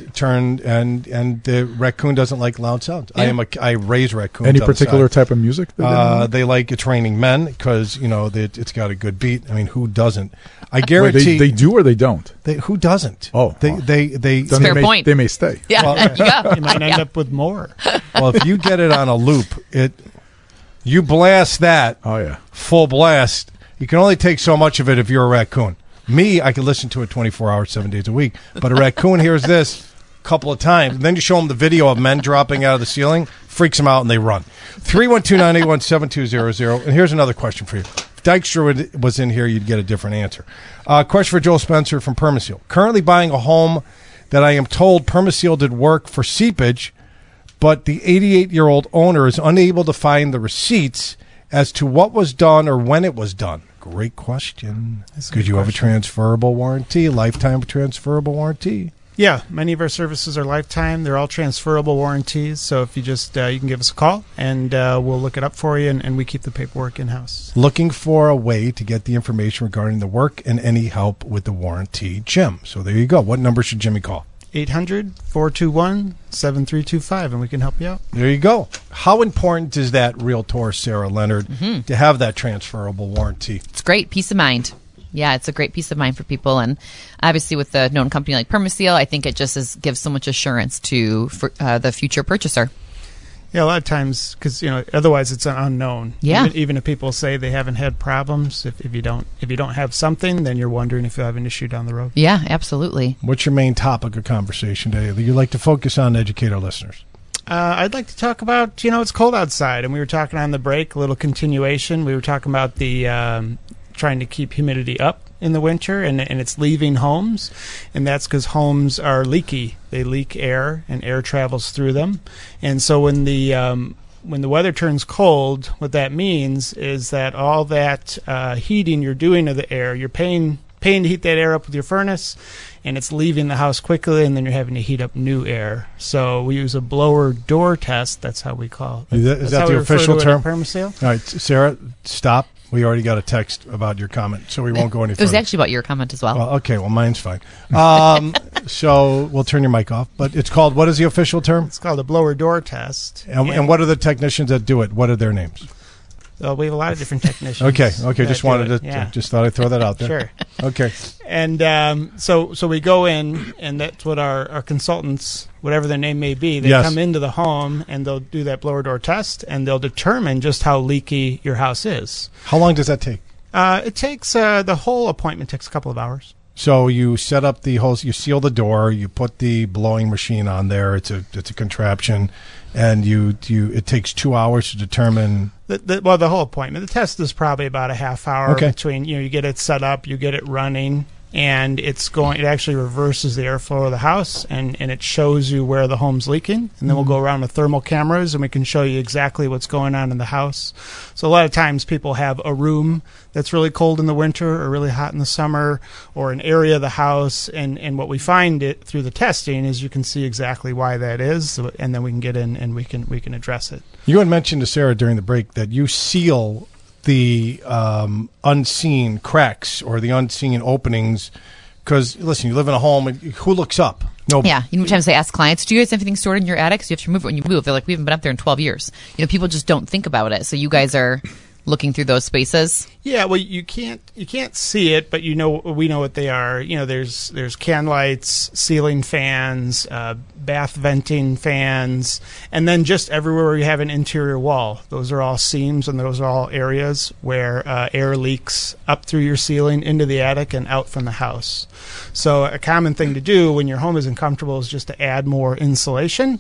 the raccoon doesn't like loud sounds. Yeah. I raise raccoons. Any particular type of music? They like It's Raining Men because it's got a good beat. I mean, who doesn't? I guarantee they do or they don't. Who doesn't? Oh, they fair point. They may stay. Yeah, well, you might end up with more. Well, if you get it on a loop, you blast that. Oh yeah, full blast. You can only take so much of it if you're a raccoon. Me, I can listen to it 24 hours, 7 days a week. But a raccoon hears this a couple of times, and then you show them the video of men dropping out of the ceiling, freaks them out, and they run. 312-981-7200. And here's another question for you. If Dykstra was in here, you'd get a different answer. Question for Joel Spencer from Permaseal. Currently buying a home that I am told Permaseal did work for seepage, but the 88-year-old owner is unable to find the receipts as to what was done or when it was done. Great question. Could you have a transferable warranty, lifetime transferable warranty? Yeah, many of our services are lifetime. They're all transferable warranties. So if you just you can give us a call, and we'll look it up for you, and we keep the paperwork in-house. Looking for a way to get the information regarding the work and any help with the warranty, Jim. So there you go. What number should Jimmy call? 800-421-7325, and we can help you out. There you go. How important is that, Realtor Sarah Leonard, to have that transferable warranty? It's great. Peace of mind. Yeah, it's a great peace of mind for people. And obviously with a known company like Permaseal, I think it just gives so much assurance to the future purchaser. Yeah, a lot of times, because otherwise it's an unknown. Yeah. Even if people say they haven't had problems, if you don't have something, then you're wondering if you have an issue down the road. Yeah, absolutely. What's your main topic of conversation today that you'd like to focus on, educate our listeners? I'd like to talk about, it's cold outside, and we were talking on the break, a little continuation. We were talking about the trying to keep humidity up in the winter, and it's leaving homes, and that's because homes are leaky. They leak air, and air travels through them. And so when the weather turns cold, what that means is that all that heating you're doing of the air, you're paying paying to heat that air up with your furnace, and it's leaving the house quickly, and then you're having to heat up new air. So we use a blower door test. That's how we call it. Is that the official term? Permaseal. All right, Sarah, stop. We already got a text about your comment, so we won't go any further. It was actually about your comment as well. Okay, well, mine's fine. So we'll turn your mic off. But it's called, what is the official term? It's called a blower door test. And what are the technicians that do it? What are their names? We have a lot of different technicians. Okay. Just wanted to, just thought I'd throw that out there. Sure. Okay. And so we go in, and that's what our consultants, whatever their name may be, they come into the home, and they'll do that blower door test, and they'll determine just how leaky your house is. How long does that take? It takes, the whole appointment takes a couple of hours. So you set up the hose, you seal the door, you put the blowing machine on there. It's a contraption, and it takes 2 hours to determine. The whole appointment. The test is probably about a half hour between. You get it set up, you get it running, and it actually reverses the airflow of the house, and it shows you where the home's leaking. And then we'll go around with thermal cameras, and we can show you exactly what's going on in the house. So a lot of times people have a room that's really cold in the winter or really hot in the summer, or an area of the house, and what we find through the testing is you can see exactly why that is, and then we can get in and we can address it. You had mentioned to Sarah during the break that you seal the unseen cracks or the unseen openings, because listen, you live in a home, and who looks up? Nobody. Yeah, sometimes I ask clients, do you guys have anything stored in your attic? So you have to remove it when you move. They're like, we haven't been up there in 12 years. People just don't think about it. So you guys are looking through those spaces. Yeah, well, you can't see it, but we know what they are. There's can lights, ceiling fans, bath venting fans, and then just everywhere you have an interior wall. Those are all seams, and those are all areas where air leaks up through your ceiling into the attic and out from the house. So a common thing to do when your home isn't comfortable is just to add more insulation.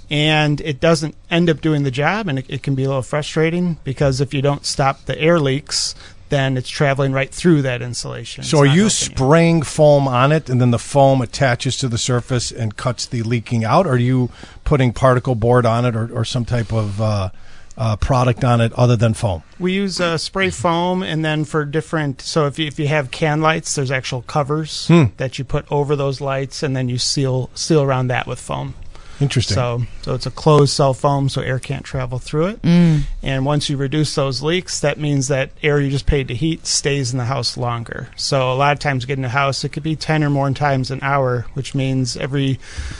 And it doesn't end up doing the job, and it can be a little frustrating because if you don't stop the air leaks, then it's traveling right through that insulation. So are you spraying foam on it, and then the foam attaches to the surface and cuts the leaking out? Or are you putting particle board on it or some type of product on it other than foam? We use spray foam, and then for different, so if you have can lights, there's actual covers that you put over those lights, and then you seal around that with foam. Interesting. So it's a closed cell foam, so air can't travel through it. And once you reduce those leaks, that means that air you just paid to heat stays in the house longer. So a lot of times getting a house, it could be 10 or more times an hour, which means every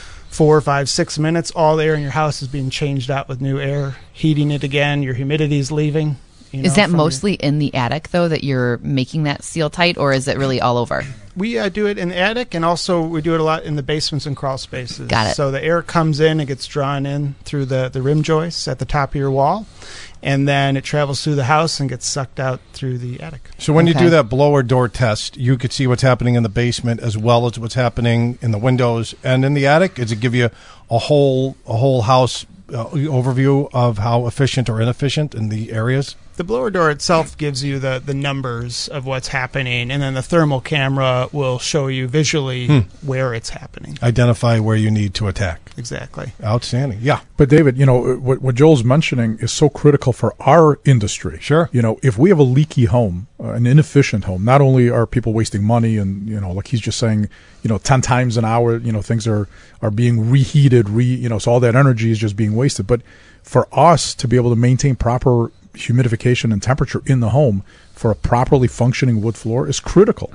4, 5, 6 minutes, all the air in your house is being changed out with new air, heating it again, your humidity is leaving. Is that mostly in the attic, though, that you're making that seal tight, or is it really all over? We do it in the attic, and also we do it a lot in the basements and crawl spaces. Got it. So the air comes in, it gets drawn in through the rim joists at the top of your wall, and then it travels through the house and gets sucked out through the attic. So when you do that blower door test, you could see what's happening in the basement as well as what's happening in the windows and in the attic? Does it give you a whole house overview of how efficient or inefficient in the areas? The blower door itself gives you the numbers of what's happening, and then the thermal camera will show you visually where it's happening. Identify where you need to attack. Exactly. Outstanding. Yeah. But David, what Joel's mentioning is so critical for our industry. Sure. If we have a leaky home, an inefficient home, not only are people wasting money and, like he's just saying, 10 times an hour, things are being reheated, so all that energy is just being wasted. But for us to be able to maintain proper humidification and temperature in the home for a properly functioning wood floor is critical.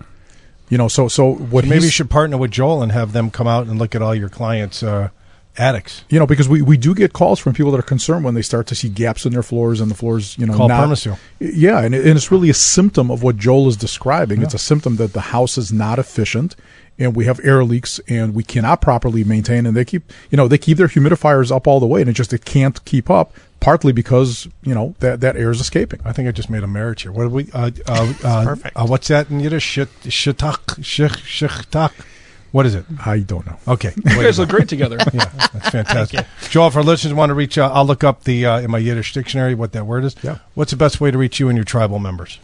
Maybe you should partner with Joel and have them come out and look at all your clients' attics. Because we do get calls from people that are concerned when they start to see gaps in their floors and the floors, call Permaseal. Yeah, and it's really a symptom of what Joel is describing. Yeah. It's a symptom that the house is not efficient, and we have air leaks, and we cannot properly maintain. And they keep their humidifiers up all the way, and it can't keep up. Partly because that air is escaping. I think I just made a marriage here. What do we? Perfect. What's that in Yiddish? Shittak. What is it? I don't know. Okay, you guys look great together. Yeah, that's fantastic. Joel, if our listeners want to reach out, I'll look up in my Yiddish dictionary what that word is. Yeah. What's the best way to reach you and your tribal members?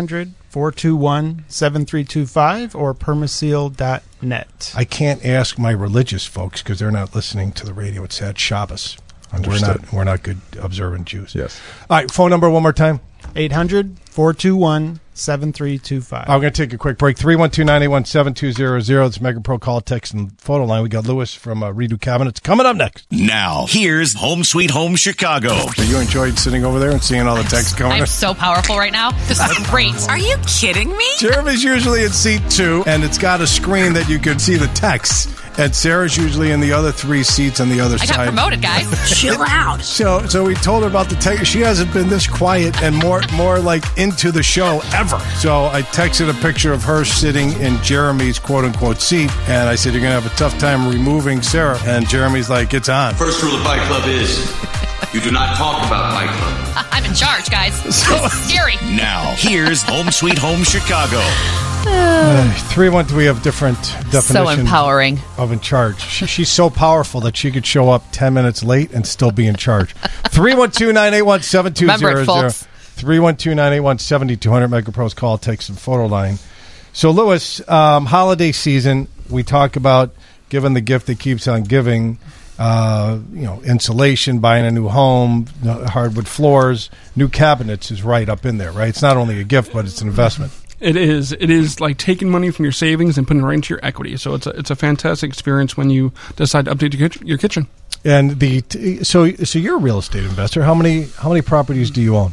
800-421-7325 or permaseal.net. I can't ask my religious folks because they're not listening to the radio. It's at Shabbos. Understood. We're not good observant Jews. Yes. All right, phone number one more time. 800-421-7325 421-7325. I'm going to take a quick break. 312-981-7200. It's Mega Pro call, text, and photo line. We got Lewis from Redo Cabinets coming up next. Now, here's Home Sweet Home Chicago. You enjoyed sitting over there and seeing all the texts coming in? I'm so powerful right now. This is great. Are you kidding me? Jeremy's usually in seat 2, and it's got a screen that you can see the texts. And Sarah's usually in the other 3 seats on the other side. I got promoted, guys. Chill out. So we told her about the text. She hasn't been this quiet and more like into the show ever. So I texted a picture of her sitting in Jeremy's quote-unquote seat, and I said, you're going to have a tough time removing Sarah. And Jeremy's like, it's on. First rule of Fight Club is you do not talk about Fight Club. I'm in charge, guys. This is scary. Now, here's Home Sweet Home Chicago. 312, we have different definitions. So empowering. Of in charge. She's so powerful that she could show up 10 minutes late and still be in charge. 312-981-7200. Remember it, folks. 312-981-7200. MegaPro's call, text, and photo line. So, Lewis, holiday season, we talk about giving the gift that keeps on giving. Insulation, buying a new home, hardwood floors, new cabinets is right up in there, right? It's not only a gift, but it's an investment. It is. It is like taking money from your savings and putting it right into your equity. So it's a fantastic experience when you decide to update your kitchen. And so you're a real estate investor. How many properties do you own?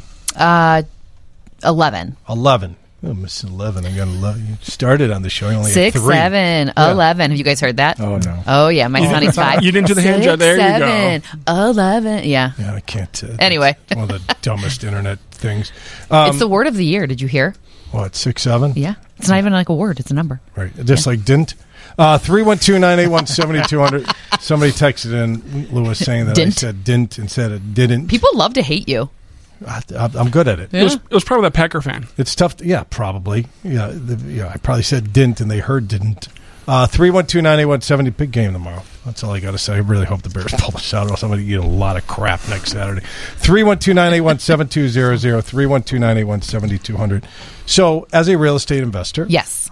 11. 11. Oh, Miss 11. I got 11. You started on the show. You only 6, had 3. 7, 11. Have you guys heard that? Oh, no. Oh, yeah. My son is 5. You didn't do the hand job. There 7, you go. 11. Yeah. Yeah, I can't. Anyway. It's one of the dumbest internet things. It's the word of the year. Did you hear? What, 6, 7? Yeah. It's not even like a word. It's a number. Right. Just like didn't. 312-981-7200. Somebody texted in, Lewis, saying that I said didn't instead of didn't. People love to hate you. I'm good at it. Yeah. It was probably that Packer fan. It's tough. Probably. Yeah, I probably said didn't, and they heard didn't. 312-981-70. Big game tomorrow. That's all I got to say. I really hope the Bears pull this out, or somebody eat a lot of crap next Saturday. 312-981-7200. 312-981-7200. So, as a real estate investor, yes,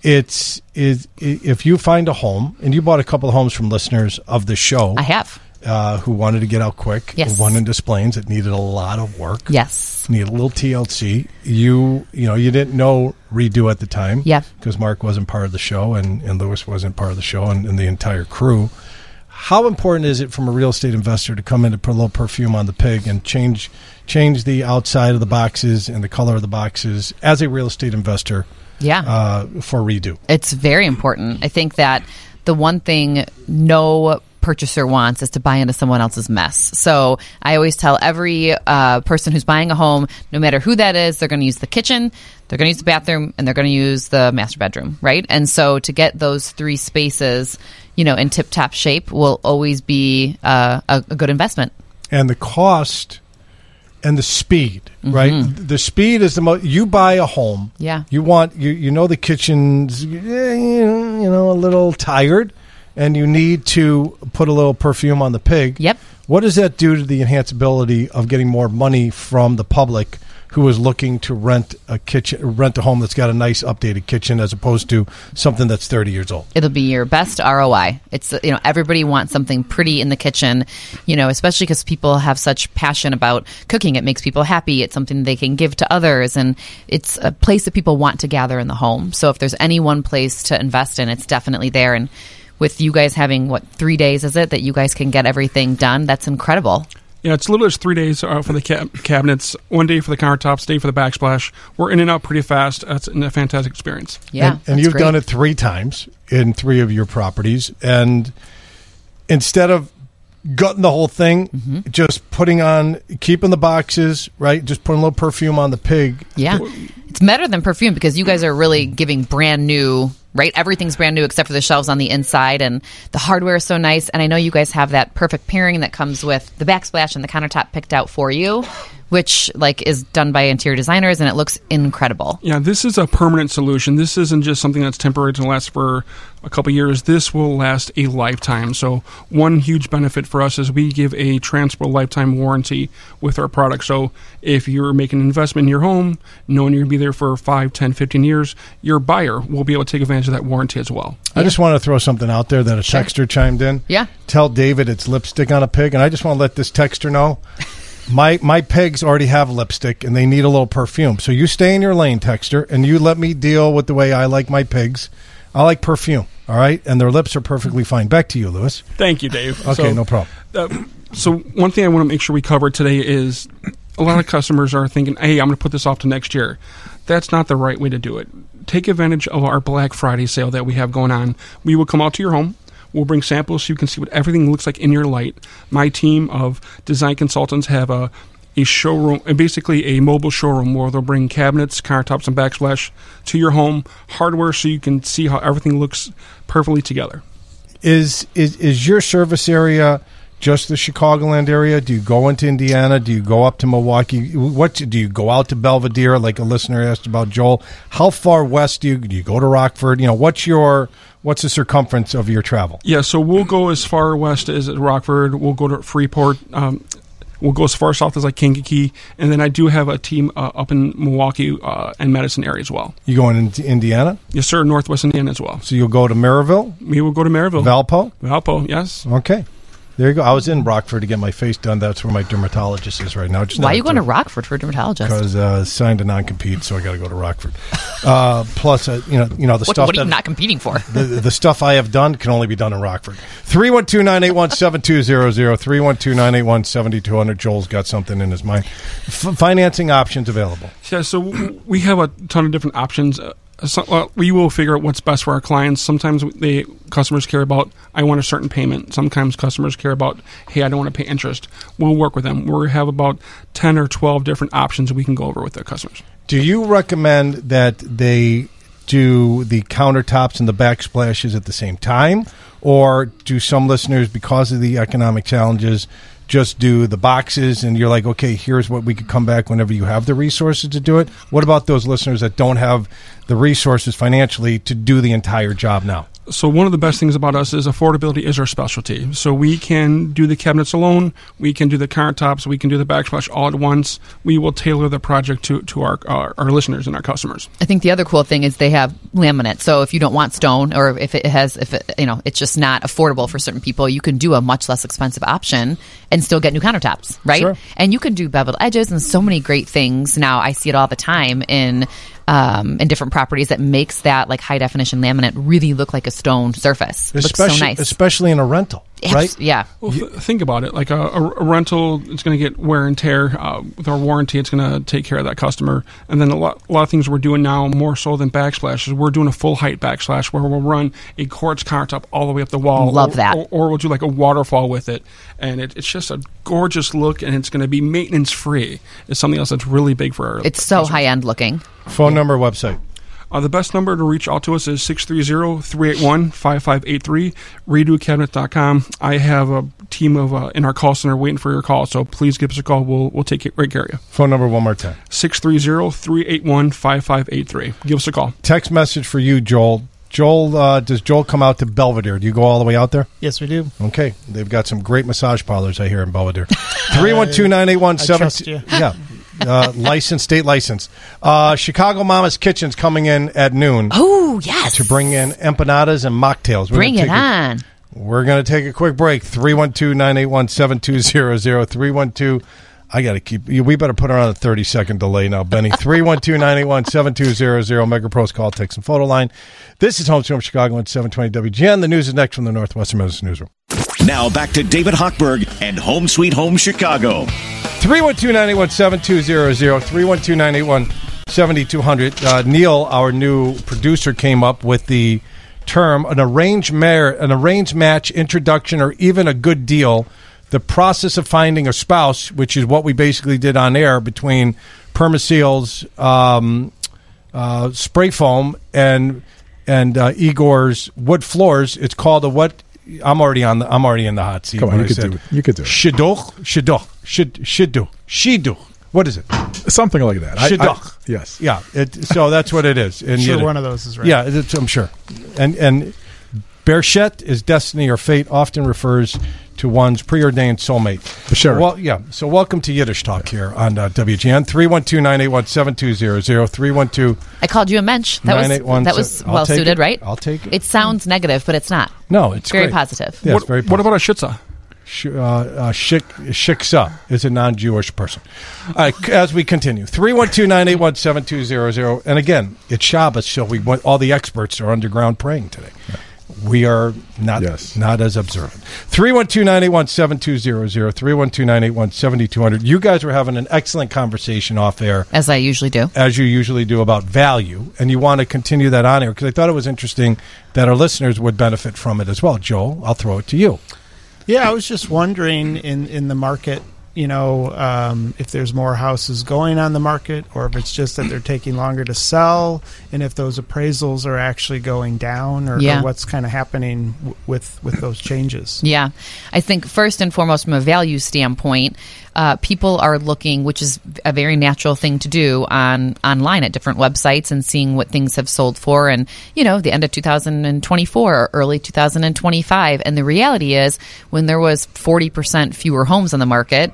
if you find a home, and you bought a couple of homes from listeners of the show, I have. Who wanted to get out quick. Yes. One in Des Plaines that needed a lot of work. Yes. Needed a little TLC. You didn't know Redo at the time. Yeah. Because Mark wasn't part of the show and Lewis wasn't part of the show and the entire crew. How important is it from a real estate investor to come in and put a little perfume on the pig and change the outside of the boxes and the color of the boxes as a real estate investor? Yeah. For Redo. It's very important. I think that the one thing no purchaser wants is to buy into someone else's mess. So I always tell every person who's buying a home, no matter who that is, they're going to use the kitchen, they're going to use the bathroom, and they're going to use the master bedroom, right? And so to get those 3 spaces, in tip-top shape will always be a good investment. And the cost and the speed, right? The speed is the most. You buy a home. Yeah. You want, the kitchen's, a little tired. And you need to put a little perfume on the pig. Yep. What does that do to the enhanceability of getting more money from the public who is looking to rent a home that's got a nice updated kitchen as opposed to something that's 30 years old? It'll be your best ROI. It's, everybody wants something pretty in the kitchen, especially because people have such passion about cooking. It makes people happy. It's something they can give to others. And it's a place that people want to gather in the home. So if there's any one place to invest in, it's definitely there. And with you guys having, 3 days is it, that you guys can get everything done? That's incredible. Yeah, it's literally just 3 days for the cabinets, 1 day for the countertops, day for the backsplash. We're in and out pretty fast. That's a fantastic experience. Yeah, and you've done it 3 times in 3 of your properties. And instead of gutting the whole thing, just keeping the boxes, right? Just putting a little perfume on the pig. Yeah. It's better than perfume because you guys are really giving brand new, right? Everything's brand new except for the shelves on the inside, and the hardware is so nice. And I know you guys have that perfect pairing that comes with the backsplash and the countertop picked out for you, which is done by interior designers, and it looks incredible. Yeah, this is a permanent solution. This isn't just something that's temporary to last for a couple years. This will last a lifetime. So one huge benefit for us is we give a transferable lifetime warranty with our product. So if you're making an investment in your home, knowing you're going to be there for 5, 10, 15 years, your buyer will be able to take advantage of that warranty as well. I just want to throw something out there that a texter chimed in. Yeah. Tell David it's lipstick on a pig, and I just want to let this texter know My pigs already have lipstick, and they need a little perfume. So you stay in your lane, Texter, and you let me deal with the way I like my pigs. I like perfume, all right? And their lips are perfectly fine. Back to you, Lewis. Thank you, Dave. Okay, no problem. So one thing I want to make sure we cover today is a lot of customers are thinking, hey, I'm going to put this off to next year. That's not the right way to do it. Take advantage of our Black Friday sale that we have going on. We will come out to your home. We'll bring samples so you can see what everything looks like in your light. My team of design consultants have a showroom, basically a mobile showroom where they'll bring cabinets, countertops, and backsplash to your home, hardware so you can see how everything looks perfectly together. Is your service area just the Chicagoland area? Do you go into Indiana? Do you go up to Milwaukee? Do you go out to Belvedere, like a listener asked about Joel? How far west do you go to Rockford? What's the circumference of your travel? Yeah, so we'll go as far west as Rockford. We'll go to Freeport. We'll go as far south as like Kankakee. And then I do have a team up in Milwaukee and Madison area as well. You going into Indiana? Yes, sir, Northwest Indiana as well. So you'll go to Maryville? We will go to Maryville. Valpo, yes. Okay. There you go. I was in Rockford to get my face done. That's where my dermatologist is right now. Why are you going to Rockford for a dermatologist? Because signed a non-compete, so I got to go to Rockford. Plus, the stuff. What are you not competing for? The stuff I have done can only be done in Rockford. 312-981-7200. 312-981-7200. Joel's got something in his mind. Financing options available. Yeah, so we have a ton of different options. We will figure out what's best for our clients. Sometimes customers care about, I want a certain payment. Sometimes customers care about, hey, I don't want to pay interest. We'll work with them. We have about 10 or 12 different options we can go over with their customers. Do you recommend that they do the countertops and the backsplashes at the same time? Or do some listeners, because of the economic challenges, just do the boxes and you're like, okay, here's what we could come back whenever you have the resources to do it? What about those listeners that don't have the resources financially to do the entire job now? So one of the best things about us is affordability is our specialty. So we can do the cabinets alone, we can do the countertops, we can do the backsplash all at once. We will tailor the project to our listeners and our customers. I think the other cool thing is they have laminate. So if you don't want stone, or if it's just not affordable for certain people, you can do a much less expensive option and still get new countertops, right? Sure. And you can do beveled edges and so many great things. Now I see it all the time in different properties that makes that like high definition laminate really look like a stone surface. It looks so nice. Especially in a rental, right? Yeah. Well, think about it. Like a rental, it's going to get wear and tear. With our warranty, it's going to take care of that customer. And then a lot of things we're doing now, more so than backsplashes, we're doing a full height backsplash where we'll run a quartz countertop all the way up the wall. Love that. Or we'll do like a waterfall with it. And it's just a gorgeous look, and it's going to be maintenance free. It's something else that's really big for our It's so high end looking. Phone number, website. The best number to reach out to us is 630-381-5583, redocabinet.com. I have a team of in our call center waiting for your call, so please give us a call. We'll take great care of you. Phone number one more time. 630-381-5583. Give us a call. Text message for you, Joel. Joel, does Joel come out to Belvedere? Do you go all the way out there? Yes, we do. Okay. They've got some great massage parlors, I hear, in Belvedere. 312-981-7200. Yeah. License, state license. Chicago Mama's Kitchen's coming in at noon. Oh, yes. To bring in empanadas and mocktails. Bring it on. We're going to take a quick break. 312-981-7200. 312. I got to keep. We better put her on a 30-second delay now, Benny. 312-981-7200. MegaPro's call, text, and photo line. This is Home Sweet Home Chicago on 720 WGN. The news is next from the Northwestern Medicine Newsroom. Now back to David Hochberg and Home Sweet Home Chicago. 312-981-7200. 312-981-7200. Neil, our new producer, came up with the term an arranged match, introduction, or even a good deal. The process of finding a spouse, which is what we basically did on air between Permaseal's spray foam and Igor's wood floors. It's called a what? I'm already in the hot seat. Come on, you could do it. Shiduch. What is it? Something like that. Shiduch. Yes. Yeah. So that's what it is. And sure, one of those is right. Yeah, I'm sure. And Bershet is destiny or fate. Often refers to one's preordained soulmate. Sure. Well, yeah. So welcome to Yiddish Talk here on WGN. 312-981-7200. 312. I called you a mensch. That was well suited, right? I'll take it. It sounds negative, but it's not. No, it's very great. positive. Yeah, it's very positive. What about a shitza? Shiksa is a non-Jewish person. All right, as we continue, 312-981-7200. And again, it's Shabbos, so all the experts are underground praying today. We are not as observant. 312-981-7200, 312-981-7200. You guys were having an excellent conversation off air. As I usually do. As you usually do, about value. And you want to continue that on air because I thought it was interesting that our listeners would benefit from it as well. Joel, I'll throw it to you. Yeah, I was just wondering in the market, if there's more houses going on the market or if it's just that they're taking longer to sell and if those appraisals are actually going down or what's kind of happening with those changes. Yeah. I think first and foremost from a value standpoint, people are looking, which is a very natural thing to do online at different websites and seeing what things have sold for and, the end of 2024 or early 2025. And the reality is when there was 40% fewer homes on the market,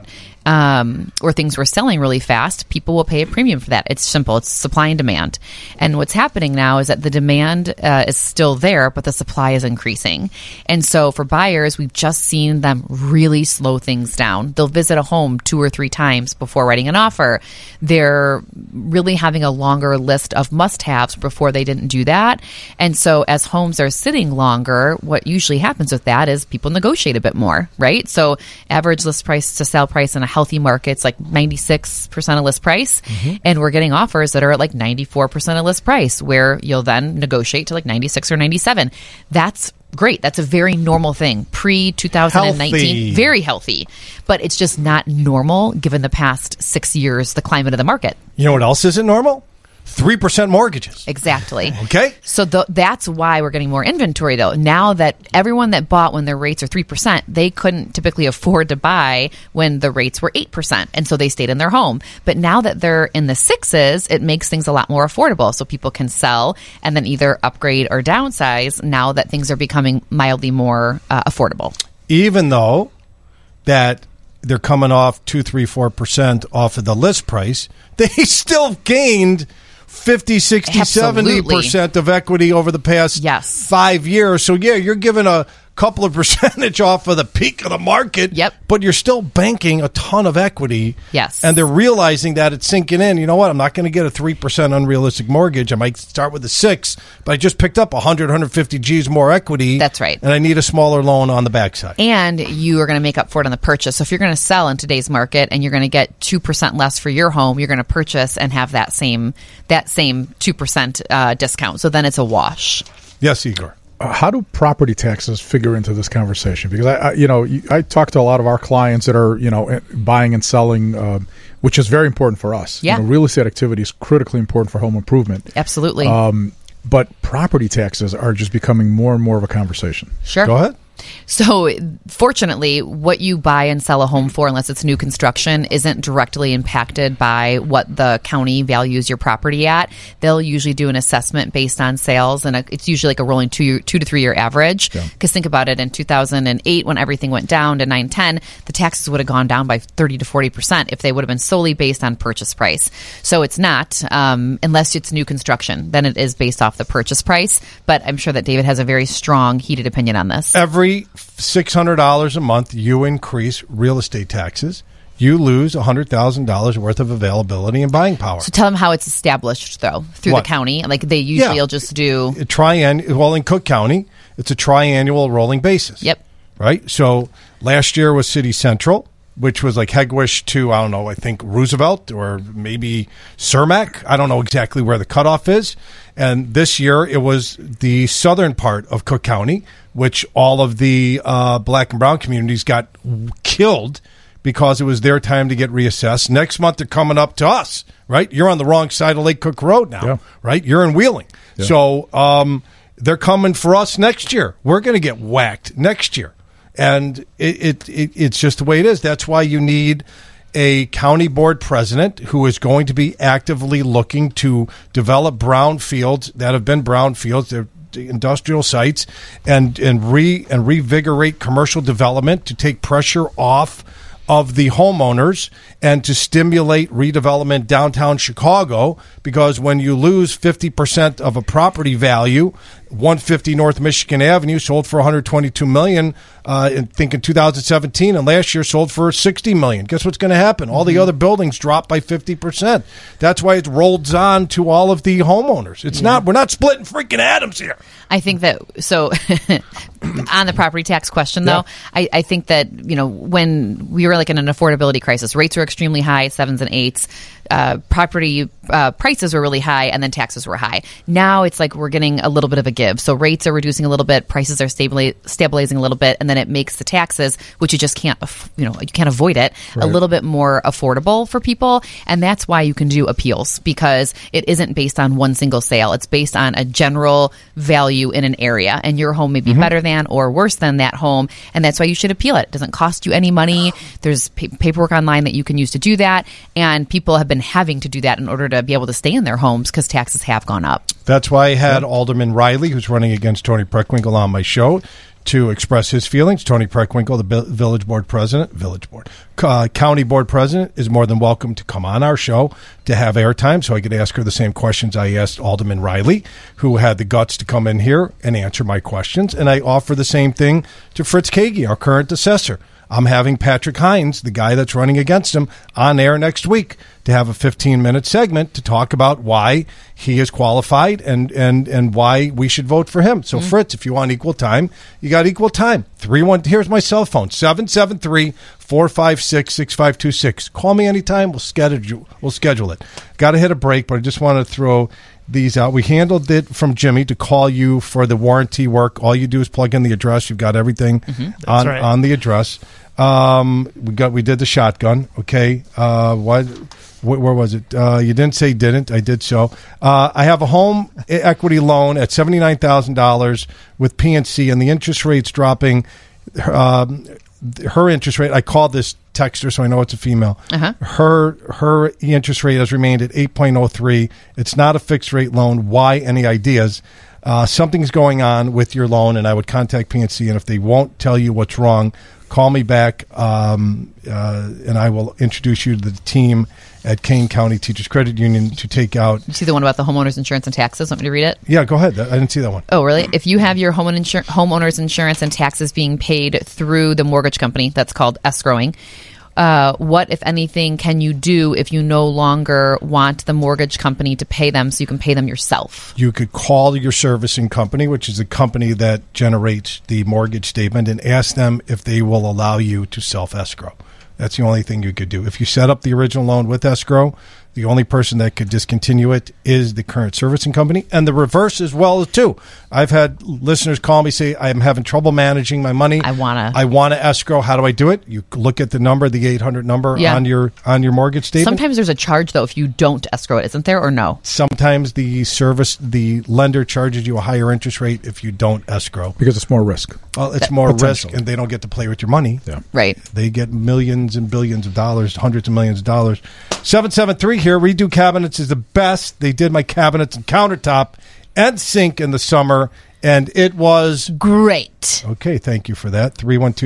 or things were selling really fast, people will pay a premium for that. It's simple. It's supply and demand. And what's happening now is that the demand is still there, but the supply is increasing. And so for buyers, we've just seen them really slow things down. They'll visit a home 2 or 3 times before writing an offer. They're really having a longer list of must-haves before they didn't do that. And so as homes are sitting longer, what usually happens with that is people negotiate a bit more, right? So average list price to sale price in a healthy market's like 96% of list price. Mm-hmm. And we're getting offers that are at like 94% of list price where you'll then negotiate to like 96 or 97. That's great. That's a very normal thing. Pre-2019, very healthy. But it's just not normal given the past 6 years, the climate of the market. You know what else isn't normal? 3% mortgages. Exactly. Okay. So that's why we're getting more inventory, though. Now that everyone that bought when their rates are 3%, they couldn't typically afford to buy when the rates were 8%. And so they stayed in their home. But now that they're in the 6s, it makes things a lot more affordable. So people can sell and then either upgrade or downsize now that things are becoming mildly more affordable. Even though that they're coming off 2, 3, 4% off of the list price, they still gained 50, 60, Absolutely. 70% of equity over the past 5 years. So, you're giving a couple of percentage off of the peak of the market, but you're still banking a ton of equity. Yes. And they're realizing that it's sinking in. You know what? I'm not going to get a 3% unrealistic mortgage. I might start with a 6, but I just picked up 100, 150 G's more equity. That's right. And I need a smaller loan on the backside. And you are going to make up for it on the purchase. So if you're going to sell in today's market and you're going to get 2% less for your home, you're going to purchase and have that same 2% discount. So then it's a wash. Yes, Igor. How do property taxes figure into this conversation? Because I talk to a lot of our clients that are buying and selling, which is very important for us. Yeah. Real estate activity is critically important for home improvement. Absolutely. But property taxes are just becoming more and more of a conversation. Sure. Go ahead. So fortunately, what you buy and sell a home for, unless it's new construction, isn't directly impacted by what the county values your property at. They'll usually do an assessment based on sales, and it's usually like a rolling 2 to 3 year average. Because think about it, in 2008, when everything went down to 910, the taxes would have gone down by 30 to 40% if they would have been solely based on purchase price. So it's not, unless it's new construction, then it is based off the purchase price. But I'm sure that David has a very strong, heated opinion on this. Every $600 a month you increase real estate taxes, you lose $100,000 worth of availability and buying power. So tell them how it's established, though, through the county. Like they usually will just do... Well, in Cook County, it's a triannual rolling basis. Yep. Right? So last year was City Central, which was like Hegwish to, I think Roosevelt or maybe Cermak. I don't know exactly where the cutoff is. And this year it was the southern part of Cook County, which all of the black and brown communities got killed because it was their time to get reassessed. Next month they're coming up to us, right? You're on the wrong side of Lake Cook Road now, right? You're in Wheeling. Yeah. So they're coming for us next year. We're going to get whacked next year. And it's just the way it is. That's why you need a county board president who is going to be actively looking to develop brownfields that have been brownfields, they're industrial sites, and revigorate commercial development to take pressure off of the homeowners and to stimulate redevelopment downtown Chicago, because when you lose 50% of a property value 150 North Michigan Avenue sold for $122 million, in 2017, and last year sold for $60 million. Guess what's going to happen? All the other buildings dropped by 50%. That's why it rolls on to all of the homeowners. It's not. We're not splitting freaking atoms here. I think that, so on the property tax question, though, I think that, when we were like in an affordability crisis, rates were extremely high, 7s and 8s, property prices were really high, and then taxes were high. Now it's like we're getting a little bit of a give. So rates are reducing a little bit, prices are stabilizing a little bit, and then it makes the taxes, which you just can't, you can't avoid it, a little bit more affordable for people. And that's why you can do appeals, because it isn't based on one single sale. It's based on a general value in an area, and your home may be better than or worse than that home, and that's why you should appeal it. It doesn't cost you any money. There's paperwork online that you can use to do that, and people have been having to do that in order to be able to stay in their homes because taxes have gone up. That's why I had Alderman Riley, who's running against Tony Preckwinkle, on my show to express his feelings. Tony Preckwinkle, the county board president, is more than welcome to come on our show to have airtime so I could ask her the same questions I asked Alderman Riley, who had the guts to come in here and answer my questions. And I offer the same thing to Fritz Kagi, our current assessor. I'm having Patrick Hines, the guy that's running against him, on air next week to have a 15-minute segment to talk about why he is qualified and why we should vote for him. So, Fritz, if you want equal time, you got equal time. Here's my cell phone, 773-456-6526. Call me anytime. We'll schedule it. Got to hit a break, but I just want to throw these out. We handled it from Jimmy to call you for the warranty work. All you do is plug in the address. You've got everything on the address. We did the shotgun. Okay. Where was it? You didn't say didn't. I did so. I have a home equity loan at $79,000 with PNC, and the interest rate's dropping. Her interest rate, I called this texter, so I know it's a female. Her interest rate has remained at 8.03. It's not a fixed rate loan. Why? Any ideas? Something's going on with your loan, and I would contact PNC, and if they won't tell you what's wrong, call me back, and I will introduce you to the team at Kane County Teachers Credit Union to take out. You see the one about the homeowners insurance and taxes? Want me to read it? Yeah, go ahead. I didn't see that one. Oh, really? If you have your homeowners insurance and taxes being paid through the mortgage company, that's called escrowing. What, if anything, can you do if you no longer want the mortgage company to pay them so you can pay them yourself? You could call your servicing company, which is the company that generates the mortgage statement, and ask them if they will allow you to self-escrow. That's the only thing you could do. If you set up the original loan with escrow, the only person that could discontinue it is the current servicing company, and the reverse as well too. I've had listeners call me, say, I'm having trouble managing my money. I want to escrow. How do I do it? You look at the number, the 800 number on your mortgage statement. Sometimes there's a charge though if you don't escrow it, isn't there, or no? Sometimes the lender charges you a higher interest rate if you don't escrow because it's more risk. Well, it's more risk, and they don't get to play with your money. Yeah. Right. They get millions and billions of dollars, hundreds of millions of dollars. 773 here. Redo Cabinets is the best. They did my cabinets and countertop and sink in the summer, and it was great. Okay, thank you for that.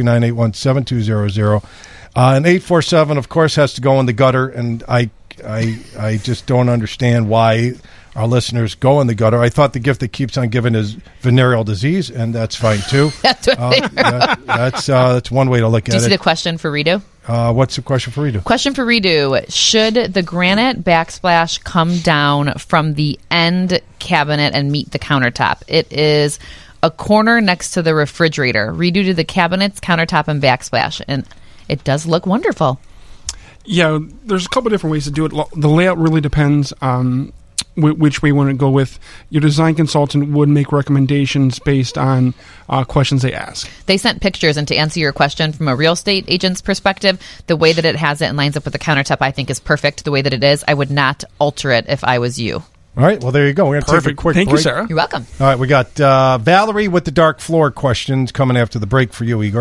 312-981-7200. And 847, of course, has to go in the gutter, and I just don't understand why our listeners go in the gutter. I thought the gift that keeps on giving is venereal disease, and that's fine too. That's what that's one way to look at it. Do you see the question for Redo? What's the question for Redo? Question for Redo. Should the granite backsplash come down from the end cabinet and meet the countertop? It is a corner next to the refrigerator. Redo to the cabinets, countertop, and backsplash. And it does look wonderful. Yeah, there's a couple different ways to do it. The layout really depends on which way you want to go with. Your design consultant would make recommendations based on questions they ask. They sent pictures, and to answer your question from a real estate agent's perspective, the way that it has it and lines up with the countertop I think is perfect the way that it is. I would not alter it if I was you. All right, well, there you go. We're going to take a quick break. Thank you, Sarah. You're welcome. All right, we got Valerie with the dark floor questions coming after the break for you, Igor.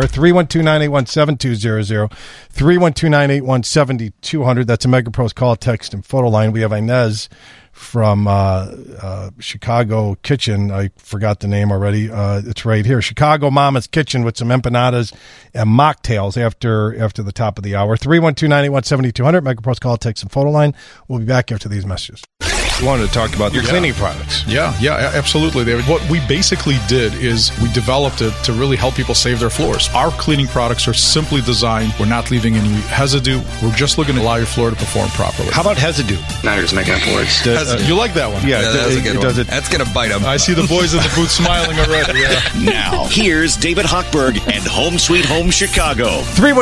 312-981-7200, 312-981-7200. That's a MegaPros call, text, and photo line. We have Inez from Chicago Kitchen. I forgot the name already. It's right here. Chicago Mama's Kitchen with some empanadas and mocktails after the top of the hour. 312-981-7200. MegaPros call, text, and photo line. We'll be back after these messages. You wanted to talk about your cleaning products. Yeah, absolutely. What we basically did is we developed it to really help people save their floors. Our cleaning products are simply designed. We're not leaving any residue. We're just looking to allow your floor to perform properly. How about residue? Now you're just making up words. You like that one? Yeah, that's a good one. Does it. That's going to bite him. I see the boys in the booth smiling already. Yeah. Now, here's David Hochberg and Home Sweet Home Chicago.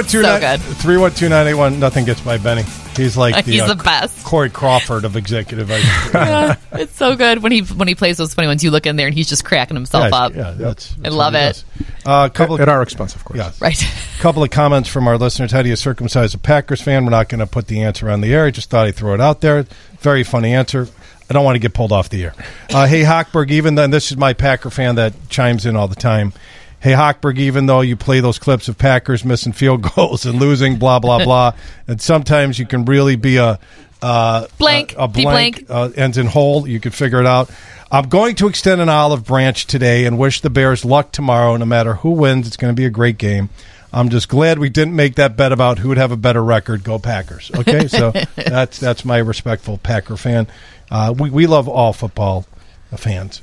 312-981. Nothing gets by Benny. He's like he's the best. Corey Crawford of executive. Yeah, it's so good when he plays those funny ones. You look in there and he's just cracking himself up. Yeah, that's I love it. At our expense, of course. Yeah, right. A couple of comments from our listeners. How do you circumcise a Packers fan? We're not going to put the answer on the air. I just thought I'd throw it out there. Very funny answer. I don't want to get pulled off the air. Hey, Hochberg, even then, this is my Packer fan that chimes in all the time. Hey, Hochberg, even though you play those clips of Packers missing field goals and losing, blah, blah, blah, and sometimes you can really be a blank ends in hole. You can figure it out. I'm going to extend an olive branch today and wish the Bears luck tomorrow. No matter who wins, it's going to be a great game. I'm just glad we didn't make that bet about who would have a better record. Go Packers. Okay, so that's my respectful Packer fan. We love all football fans.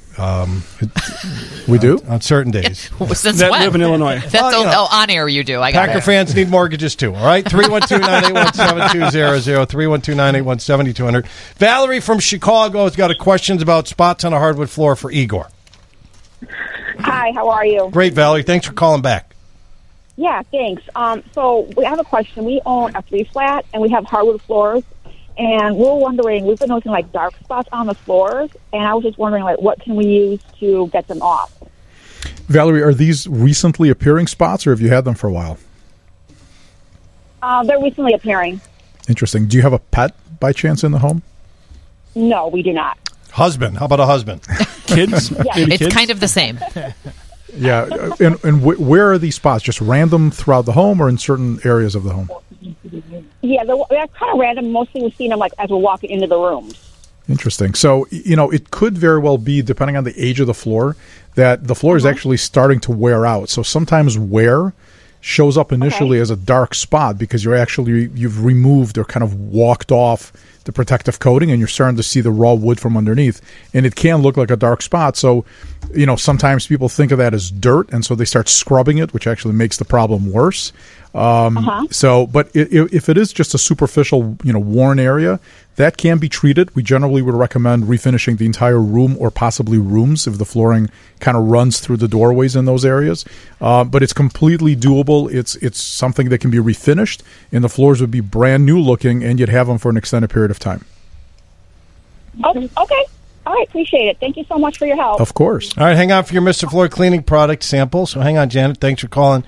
We do? On certain days. Since that when? live in Illinois. That's on air you do. I got Packer fans need mortgages too, all right? 312-981-7200, 312-981-7200. Valerie from Chicago has got a questions about spots on a hardwood floor for Igor. Hi, how are you? Great, Valerie. Thanks for calling back. Yeah, thanks. So we have a question. We own a 3-flat, and we have hardwood floors. And we're wondering, we've been noticing like dark spots on the floors, and I was just wondering, like, what can we use to get them off? Valerie, are these recently appearing spots, or have you had them for a while? They're recently appearing. Interesting. Do you have a pet by chance in the home? No, we do not. Husband. How about a husband? Kids? Yeah. It's kids? kind of the same. Yeah. And where are these spots? Just random throughout the home or in certain areas of the home? Yeah, they're kind of random. Mostly we've seen them like as we're walking into the rooms. Interesting. So, it could very well be, depending on the age of the floor, that the floor is actually starting to wear out. So sometimes wear shows up initially as a dark spot because you've removed or kind of walked off the protective coating and you're starting to see the raw wood from underneath. And it can look like a dark spot. So, sometimes people think of that as dirt, and so they start scrubbing it, which actually makes the problem worse. So, but if it is just a superficial, worn area, that can be treated. We generally would recommend refinishing the entire room or possibly rooms if the flooring kind of runs through the doorways in those areas. But it's completely doable. It's something that can be refinished, and the floors would be brand new looking, and you'd have them for an extended period of time. Oh, okay. All right, appreciate it. Thank you so much for your help. Of course. All right, hang on for your Mr. Floor cleaning product sample. So hang on, Janet. Thanks for calling.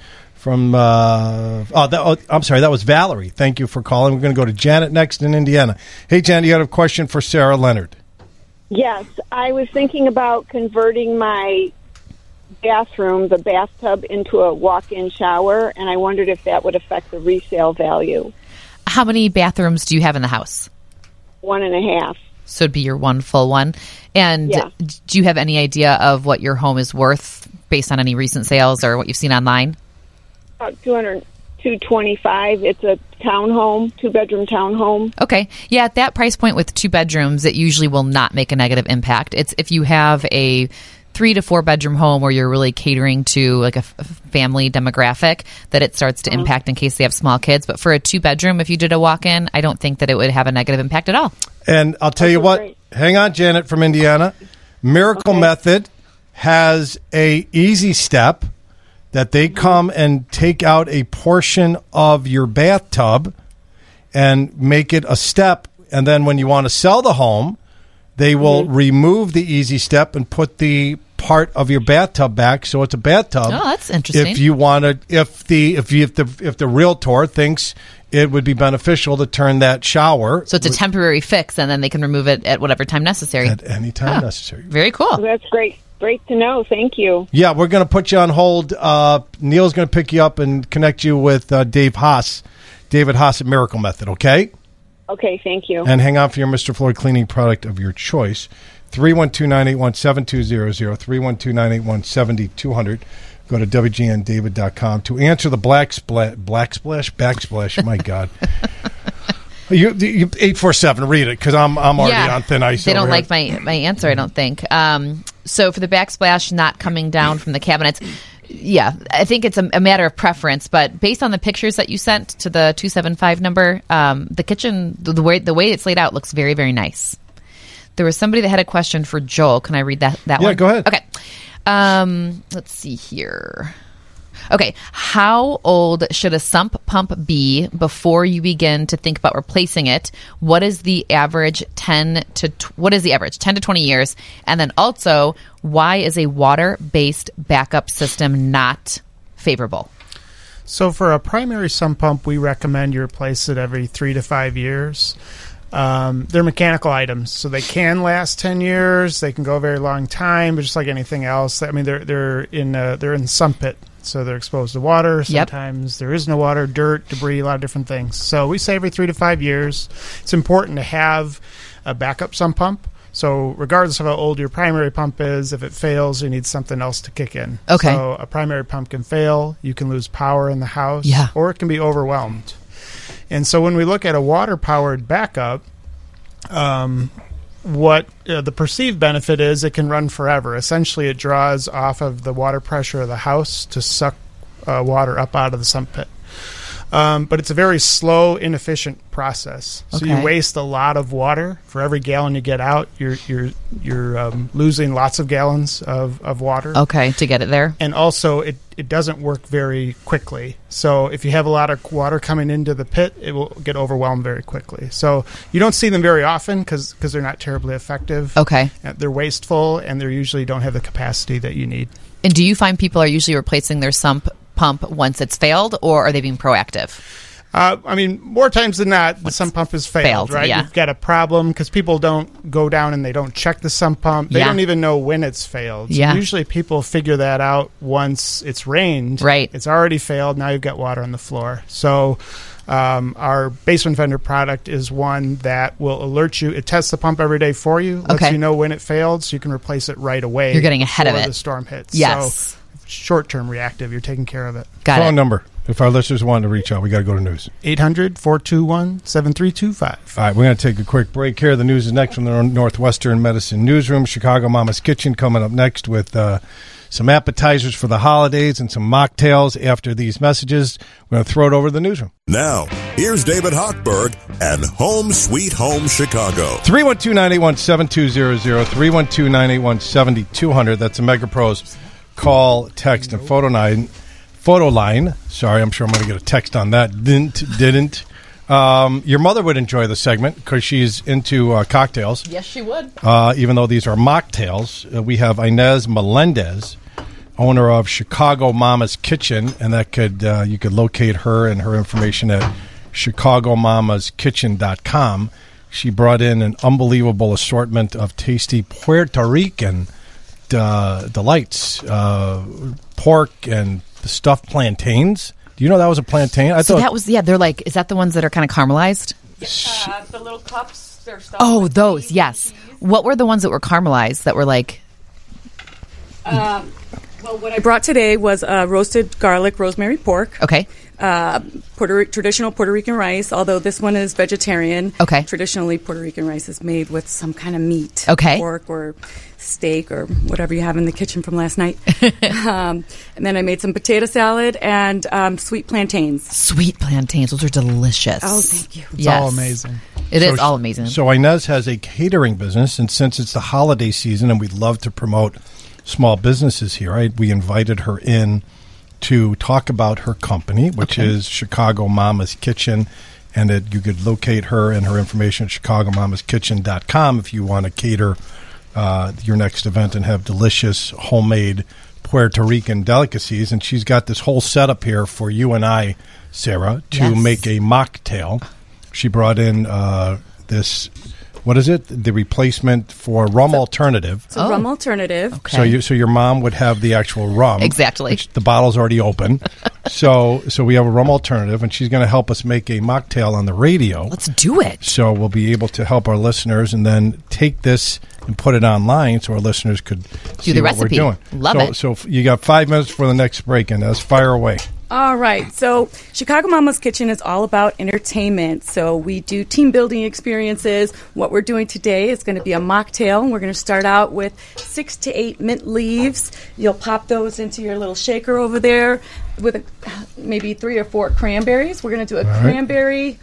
I'm sorry, that was Valerie. Thank you for calling. We're going to go to Janet next in Indiana. Hey, Janet, you had a question for Sarah Leonard. Yes, I was thinking about converting my bathroom, the bathtub, into a walk-in shower, and I wondered if that would affect the resale value. How many bathrooms do you have in the house? 1.5. So it'd be your one full one. And do you have any idea of what your home is worth based on any recent sales or what you've seen online? About $225. It's a townhome, 2-bedroom townhome. Okay. Yeah, at that price point with 2 bedrooms, it usually will not make a negative impact. It's if you have a 3 to 4 bedroom home where you're really catering to like a family demographic that it starts to impact in case they have small kids. But for a 2 bedroom, if you did a walk-in, I don't think that it would have a negative impact at all. And I'll tell you what, hang on, Janet from Indiana. Miracle Method has a easy step that they come and take out a portion of your bathtub and make it a step. And then when you want to sell the home, they will remove the easy step and put the part of your bathtub back, so it's a bathtub. Oh, that's interesting. If you want to, if the realtor thinks it would be beneficial to turn that shower, so it's a temporary fix, and then they can remove it at whatever time necessary. At any time necessary. Very cool. Well, that's great. Great to know. Thank you. Yeah, we're going to put you on hold. Neil's going to pick you up and connect you with David Haas at Miracle Method. Okay. Okay, thank you. And hang on for your Mr. Floyd cleaning product of your choice. 312-981-7200, 312-981-7200. Go to WGNDavid.com to answer the backsplash. My God. You 847, read it, because I'm already on thin ice. They don't over like here. my answer, I don't think. So for the backsplash not coming down from the cabinets, yeah, I think it's a matter of preference. But based on the pictures that you sent to the 275 number, the kitchen, the way it's laid out looks very, very nice. There was somebody that had a question for Joel. Can I read that one? Yeah, go ahead. Okay. Let's see here. Okay, how old should a sump pump be before you begin to think about replacing it? What is the average 10 to 20 years? And then also, why is a water-based backup system not favorable? So for a primary sump pump, we recommend you replace it every 3 to 5 years. They're mechanical items, so they can last 10 years. They can go a very long time, but just like anything else, I mean, they're in the sump pit. So they're exposed to water. Sometimes there is no water, dirt, debris, a lot of different things. So we say every 3 to 5 years. It's important to have a backup sump pump. So regardless of how old your primary pump is, if it fails, you need something else to kick in. Okay. So a primary pump can fail. You can lose power in the house. Yeah. Or it can be overwhelmed. And so when we look at a water-powered backup, what the perceived benefit is, it can run forever. Essentially, it draws off of the water pressure of the house to suck water up out of the sump pit. But it's a very slow, inefficient process. So you waste a lot of water. For every gallon you get out, you're losing lots of gallons of water. Okay, to get it there. And also, it doesn't work very quickly. So if you have a lot of water coming into the pit, it will get overwhelmed very quickly. So you don't see them very often because they're not terribly effective. Okay. They're wasteful, and they usually don't have the capacity that you need. And do you find people are usually replacing their sump pump once it's failed, or are they being proactive? I mean, more times than not, the sump pump has failed, right? Yeah. You've got a problem because people don't go down and they don't check the sump pump. They don't even know when it's failed. So usually people figure that out once it's rained. Right. It's already failed. Now you've got water on the floor. So our Basement Vendor product is one that will alert you. It tests the pump every day for you, lets you know when it failed, so you can replace it right away. You're getting ahead of it before the storm hits. Yes. So short-term reactive, you're taking care of it. Got Phone it. number. If our listeners want to reach out, we got to go to news. 800-421-7325. All right, we're going to take a quick break here. The news is next from the Northwestern Medicine Newsroom. Chicago Mama's Kitchen coming up next with some appetizers for the holidays and some mocktails. After these messages, we're going to throw it over to the newsroom. Now, here's David Hochberg and Home Sweet Home Chicago. 312-981-7200, 312-981-7200. That's a MegaPros call, text, and photo line. Sorry, I'm sure I'm going to get a text on that. Didn't. Your mother would enjoy the segment because she's into cocktails. Yes, she would. Even though these are mocktails, we have Inez Melendez, owner of Chicago Mama's Kitchen, and that could you could locate her and her information at ChicagoMamasKitchen.com. She brought in an unbelievable assortment of tasty Puerto Rican delights, pork and the stuffed plantains. Do you know that was a plantain? I thought that was, they're like, is that the ones that are kind of caramelized? The little cups, they're stuffed. Oh, those, yes. What were the ones that were caramelized that were like? Well, what I brought today was roasted garlic rosemary pork. Okay. Traditional Puerto Rican rice, although this one is vegetarian. Okay. Traditionally, Puerto Rican rice is made with some kind of meat. Okay. Pork or steak or whatever you have in the kitchen from last night. And then I made some potato salad and sweet plantains. Sweet plantains. Those are delicious. Oh, thank you. It's all amazing. It is all amazing. So Inez has a catering business, and since it's the holiday season and we'd love to promote small businesses here, we invited her in to talk about her company, which is Chicago Mama's Kitchen, and that you could locate her and her information at ChicagoMamasKitchen.com if you want to cater your next event and have delicious homemade Puerto Rican delicacies. And she's got this whole setup here for you and I, Sarah, to make a mocktail. She brought in this... What is it? The replacement for rum alternative. It's a rum alternative. Okay. So your mom would have the actual rum. Exactly. Which the bottle's already open. so we have a rum alternative, and she's going to help us make a mocktail on the radio. Let's do it. So we'll be able to help our listeners and then take this and put it online so our listeners could see the what recipe. we're doing. Love it. So you got 5 minutes for the next break, and let's fire away. All right. So Chicago Mama's Kitchen is all about entertainment. So we do team building experiences. What we're doing today is going to be a mocktail. We're going to start out with 6 to 8 mint leaves. You'll pop those into your little shaker over there with maybe 3 or 4 cranberries. We're going to do a cranberry.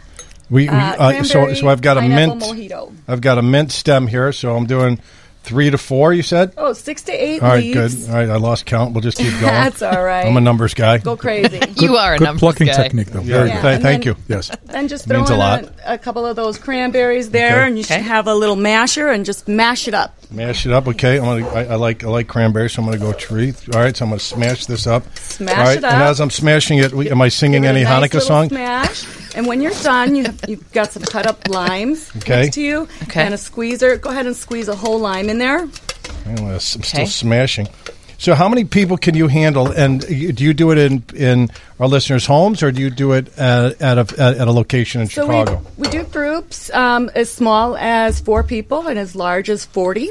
So I've got a mint mojito. I've got a mint stem here, so I'm doing 3 to 4, you said? 6 to 8 all right, leaves. good. All right, I lost count. We'll just keep going. That's all right. I'm a numbers guy. Go crazy. You are a good numbers plucking guy. technique, though. Thank you. Yes. Then just Means throw a lot. in a couple of those cranberries there, Okay. and you should have a little masher and just mash it up. Mash it up, okay. I like cranberries, so I'm going to go tree. All right, so I'm going to smash this up. Smash all right, it up. And as I'm smashing it, am I singing Give it any a nice Hanukkah little song? Smash. And when you're done, you've got some cut up limes Okay. next to you, and a squeezer. Go ahead and squeeze a whole lime in there. I'm still smashing. So how many people can you handle? And do you do it in our listeners' homes, or do you do it at a location in Chicago? We do groups as small as 4 people and as large as 40.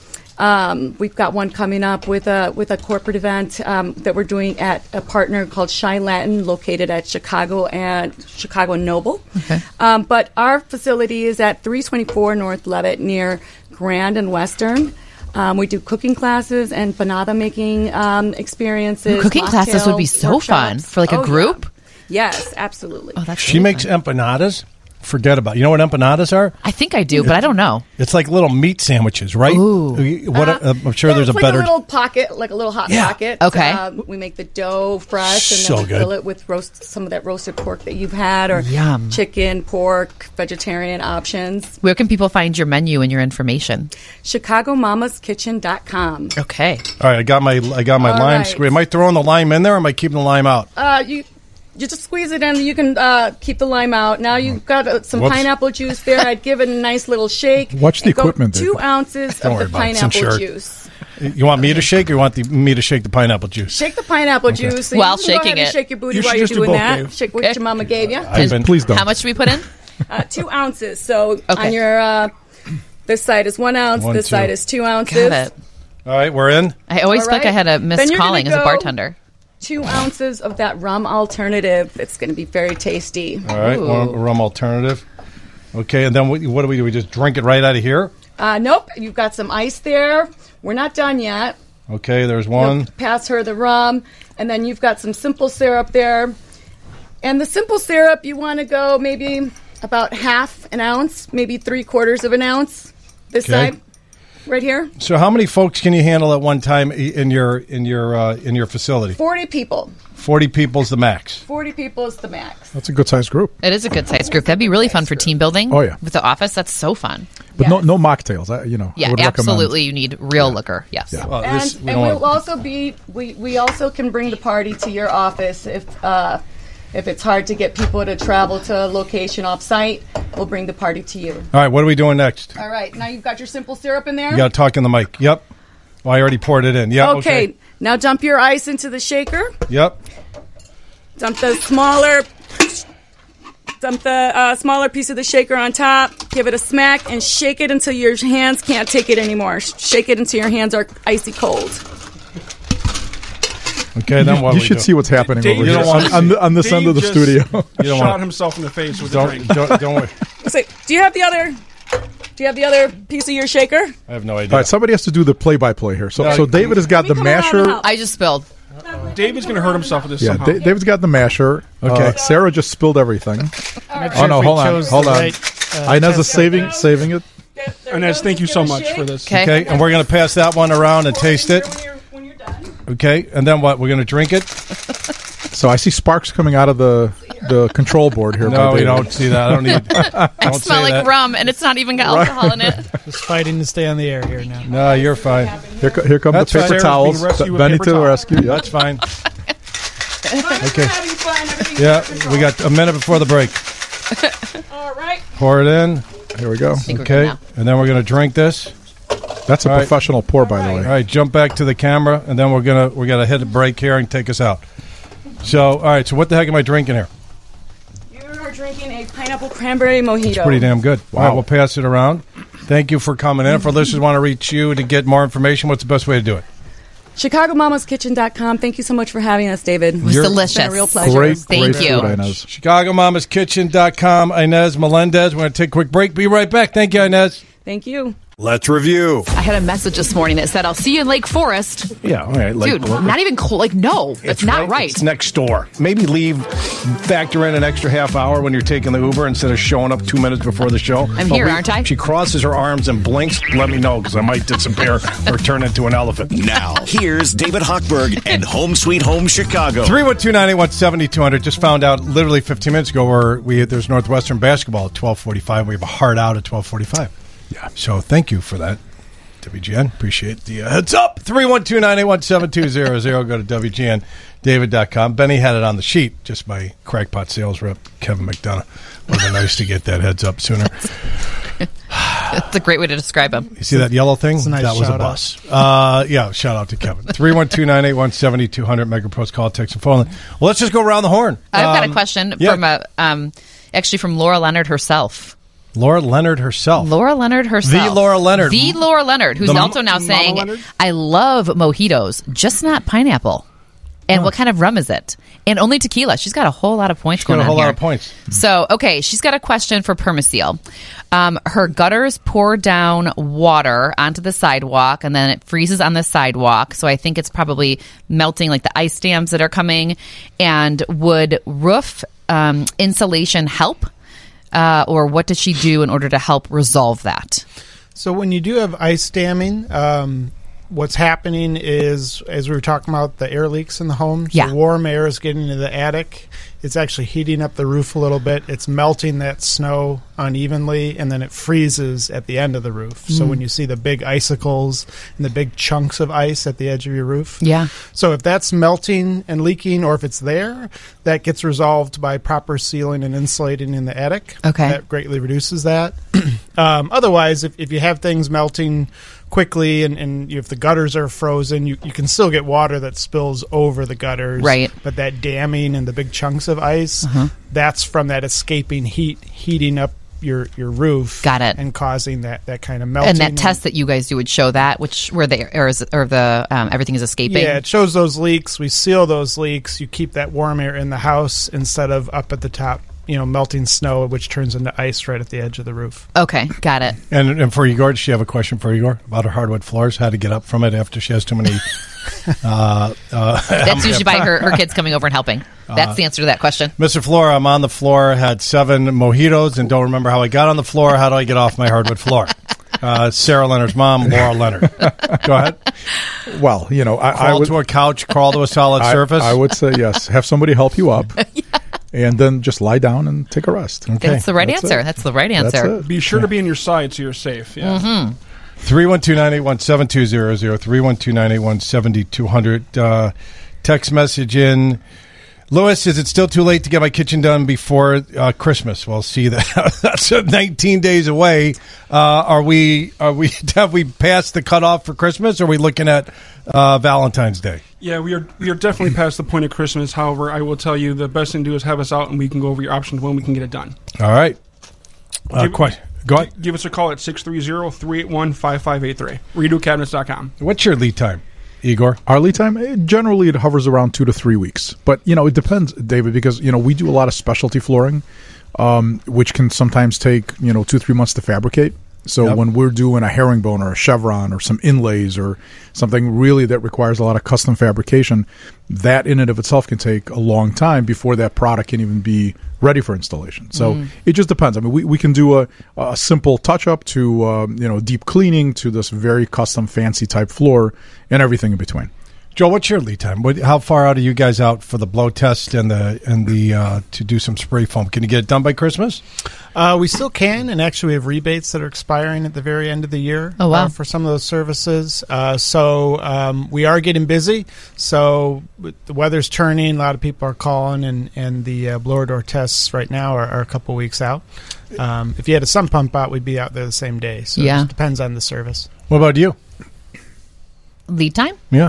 We've got one coming up with a corporate event that we're doing at a partner called Shy Latin, located at Chicago and Noble. Okay. But our facility is at 324 North Levitt near Grand and Western. We do cooking classes and panada making experiences. Cooking classes would be so fun for like a group. Yeah. Yes, absolutely. Oh, that's She makes empanadas. Forget about it. You know what empanadas are? I think I do, but I don't know. It's like little meat sandwiches, right? Ooh. I'm sure there's it's a like better. a little pocket, like a little hot pocket. Okay. We make the dough fresh, and So then we good. fill it with some of that roasted pork that you've had, or Yum. chicken, pork, vegetarian options. Where can people find your menu and your information? ChicagoMamasKitchen.com. Okay. All right, I got my lime right. squeeze. Am I throwing the lime in there, or am I keeping the lime out? You just squeeze it in. You can keep the lime out. Now you've got some Whoops. pineapple juice there. I'd give it a nice little shake. Watch the And go equipment there. 2 ounces Don't of worry the about it. It's pineapple insured. juice. You want me to shake, or you want me to shake the pineapple juice? Shake the pineapple juice. So While you can go shaking ahead and it. shake your booty You while should you're just do doing both, that. Dave. Shake what your mama gave you. Please don't. How much do we put in? 2 ounces. So on your this side is 1 ounce. 1, this 2. side is 2 ounces. Got it. All right, we're in. I always All feel like I right. had a Then missed you're gonna calling as a go- bartender. 2 ounces of that rum alternative. It's going to be very tasty. All right, rum alternative. Okay, and then what do we do? We just drink it right out of here? Nope. You've got some ice there. We're not done yet. Okay, there's one. You'll pass her the rum, and then you've got some simple syrup there. And the simple syrup, you want to go maybe about half an ounce, maybe 3/4 of an ounce. This Okay. side, right here. So how many folks can you handle at one time in your facility? 40 people. 40 people's the max. 40 people is the max. That's a good sized group. It is a good sized group. That'd be really fun for team building. Oh, yeah. With the office, that's so fun. But no mocktails. I Yeah, would absolutely. You need real liquor. Yes. Yeah. Well, And we'll also be we also can bring the party to your office if it's hard to get people to travel to a location off site. We'll bring the party to you. All right, what are we doing next? All right, now you've got your simple syrup in there. You got to talk in the mic. Yep. Well, I already poured it in. Yeah. Okay, now dump your ice into the shaker. Yep. Dump the smaller piece of the shaker on top. Give it a smack and shake it until your hands can't take it anymore. Shake it until your hands are icy cold. Okay, then what You we should do? see what's happening Dave over just- here on this end of the Dave studio. just You don't shot want- himself in the face with the drink. Don't worry. So, do you have the other piece of your shaker? I have no idea. All right, somebody has to do the play-by-play here. So David has got the Come on masher. out. I just spilled. David's going to hurt himself with this Yeah, somehow. David's got the masher. Okay. Sarah just spilled everything. Make Oh sure no, we hold on, chose hold the on. right, Inez is test. saving it. Inez, thank you so much for this. Okay, and we're going to pass that one around and taste it. Okay, and then what? We're going to drink it? So I see sparks coming out of the control board here. No, by we David. don't see that. I don't need. I Don't smell say like that. rum, and it's not even got alcohol in it. Just fighting to stay on the air here now. No, you're fine. Here come the That's paper fine. towels. Sarah's being rescued with Benny paper to the towels. rescue. Yeah. That's fine. Okay. Yeah, we got a minute before the break. All right. Pour it in. Here we go. we're good Okay, now. and then we're going to drink this. That's a All right. professional pour, by the All way. right, jump back to the camera, and then we're gonna hit a break here and take us out. So, all right. So, what the heck am I drinking here? You are drinking a pineapple cranberry mojito. It's pretty damn good. All right, we'll pass it around. Thank you for coming in. For listeners who want to reach you to get more information, what's the best way to do it? ChicagoMamasKitchen.com. Thank you so much for having us, David. It was delicious. It's been a real pleasure. Thank you. Food, Inez. ChicagoMamasKitchen.com. Inez Melendez. We're going to take a quick break. Be right back. Thank you, Inez. Thank you. Let's review. I had a message this morning that said, I'll see you in Lake Forest. Yeah, all right. Dude, not even cool. Like, no, that's not right. It's next door. Maybe factor in an extra half hour when you're taking the Uber instead of showing up 2 minutes before the show. I'm here, aren't I? She crosses her arms and blinks. Let me know, because I might disappear or turn into an elephant. Now, here's David Hochberg and Home Sweet Home Chicago. 312-981-7200. Just found out literally 15 minutes ago where there's Northwestern basketball at 12:45. We have a hard out at 12:45. Yeah. So thank you for that, WGN. Appreciate the heads up. 312-981-7200. Go to WGNDavid.com. Benny had it on the sheet just by crackpot sales rep Kevin McDonough. Would have been nice to get that heads up sooner. That's a great way to describe him. You see that yellow thing? Nice that was a bus. Yeah, shout out to Kevin. 312-981-7200. MegaPro's call, text, and phone. Well, let's just go around the horn. I've got a question from Laura Leonard herself. Laura Leonard herself. The Laura Leonard, who's also now saying, Leonard? I love mojitos, just not pineapple. And what kind of rum is it? And only tequila. She's got a whole lot of points going on here. Got a whole lot of points. So, okay, she's got a question for Permaseal. Her gutters pour down water onto the sidewalk, and then it freezes on the sidewalk. So I think it's probably melting like the ice dams that are coming. And would roof insulation help? Or what does she do in order to help resolve that? So when you do have ice damming, what's happening is, as we were talking about, the air leaks in the home. Yeah. So warm air is getting into the attic. It's actually heating up the roof a little bit. It's melting that snow unevenly, and then it freezes at the end of the roof. So when you see the big icicles and the big chunks of ice at the edge of your roof. Yeah. So if that's melting and leaking, or if it's there, that gets resolved by proper sealing and insulating in the attic. Okay. That greatly reduces that. Otherwise, if you have things melting quickly and if the gutters are frozen, you can still get water that spills over the gutters. Right. But that damming and the big chunks of ice, that's from that escaping heat heating up your roof. Got it. And causing that kind of melting. And that test that you guys do would show that, where everything is escaping. Yeah, it shows those leaks. We seal those leaks. You keep that warm air in the house instead of up at the top, melting snow, which turns into ice right at the edge of the roof. Okay, got it. And for Igor, does she have a question for Igor about her hardwood floors? How to get up from it after she has too many... That's usually by her kids coming over and helping. That's the answer to that question. Mr. Floor, I'm on the floor, had 7 mojitos, and don't remember how I got on the floor. How do I get off my hardwood floor? Sarah Leonard's mom, Laura Leonard. Go ahead. Well, I would to a couch, crawl to a solid surface. I would say yes. Have somebody help you up. Yeah. And then just lie down and take a rest. Okay. That's the right answer. That's the right answer. Be sure to be on your side so you're safe. Yeah. Mm-hmm. 312-981-7200, 312-981-7200. Text message in. Lewis, is it still too late to get my kitchen done before Christmas? Well, see, that's 19 days away. Have we passed the cutoff for Christmas, or are we looking at Valentine's Day? Yeah, we are definitely past the point of Christmas. However, I will tell you the best thing to do is have us out, and we can go over your options when we can get it done. All right. Go ahead. Give us a call at 630-381-5583. RedoCabinets.com. What's your lead time, Igor? Our lead time, generally it hovers around 2 to 3 weeks. But, it depends, David, because, we do a lot of specialty flooring, which can sometimes take, 2-3 months to fabricate. So when we're doing a herringbone or a chevron or some inlays or something really that requires a lot of custom fabrication, that in and of itself can take a long time before that product can even be ready for installation. So it just depends. I mean, we can do a simple touch-up to, deep cleaning to this very custom fancy type floor and everything in between. Joe, what's your lead time? How far out are you guys out for the blow test and the to do some spray foam? Can you get it done by Christmas? We still can, and actually we have rebates that are expiring at the very end of the year. Oh, wow. For some of those services. So we are getting busy. So the weather's turning. A lot of people are calling, and the blower door tests right now are a couple weeks out. If you had a sump pump out, we'd be out there the same day. So it just depends on the service. What about you? Lead time? Yeah.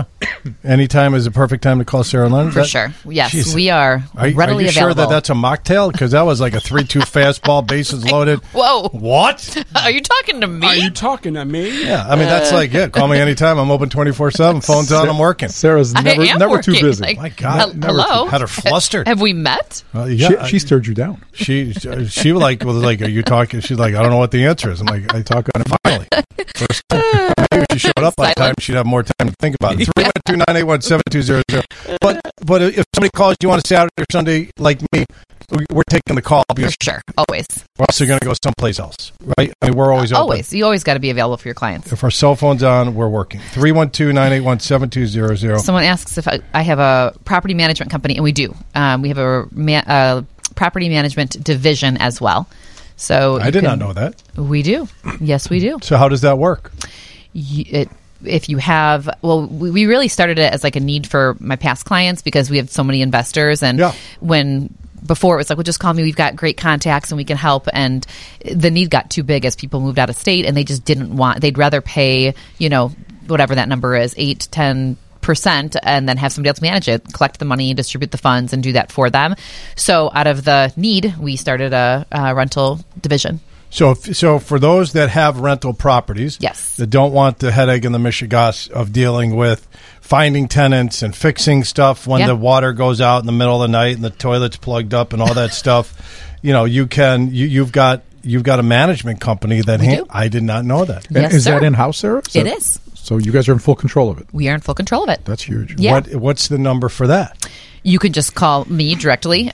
Anytime is the perfect time to call Sarah Leonard? For sure. Yes, Jeez. we are readily Are you available. sure that that's a mocktail? Because that was like a 3-2 fastball, bases loaded. Whoa. What? Are you talking to me? Are you talking to me? Yeah, I mean, that's call me anytime. I'm open 24/7. Phone's on, I'm working. Sarah's never working. too busy. Like, My God. hello? Had her flustered. Have we met? She stared you down. She was like, are you talking? She's like, I don't know what the answer is. I'm like, I talk on it finally. First time. Maybe if she showed up by time, she'd have more time to think about it. 312-981-7200. But if somebody calls you on a Saturday or Sunday like me, we're taking the call. For sure. Always. We're also going to go someplace else, right? I mean, we're always open. Always. You always got to be available for your clients. If our cell phone's on, we're working. 312-981-7200. Someone asks if I have a property management company, and we do. We have a property management division as well. So I did not know that. We do. Yes, we do. So how does that work? If you have, we really started it as like a need for my past clients because we have so many investors, and before it was like, well, just call me. We've got great contacts and we can help. And the need got too big as people moved out of state, and they just didn't want. They'd rather pay, whatever that number is, 8-10%, and then have somebody else manage it, collect the money, distribute the funds, and do that for them. So out of the need, we started a rental division. So for those that have rental properties, yes, that don't want the headache and the mishigas of dealing with finding tenants and fixing stuff when the water goes out in the middle of the night and the toilet's plugged up and all that stuff, you've got a management company that I did not know that. Yes, is that in-house, Sarah? It is. So you guys are in full control of it. We are in full control of it. That's huge. Yeah. What's the number for that? You can just call me directly,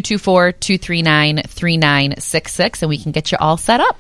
224-239-3966, and we can get you all set up.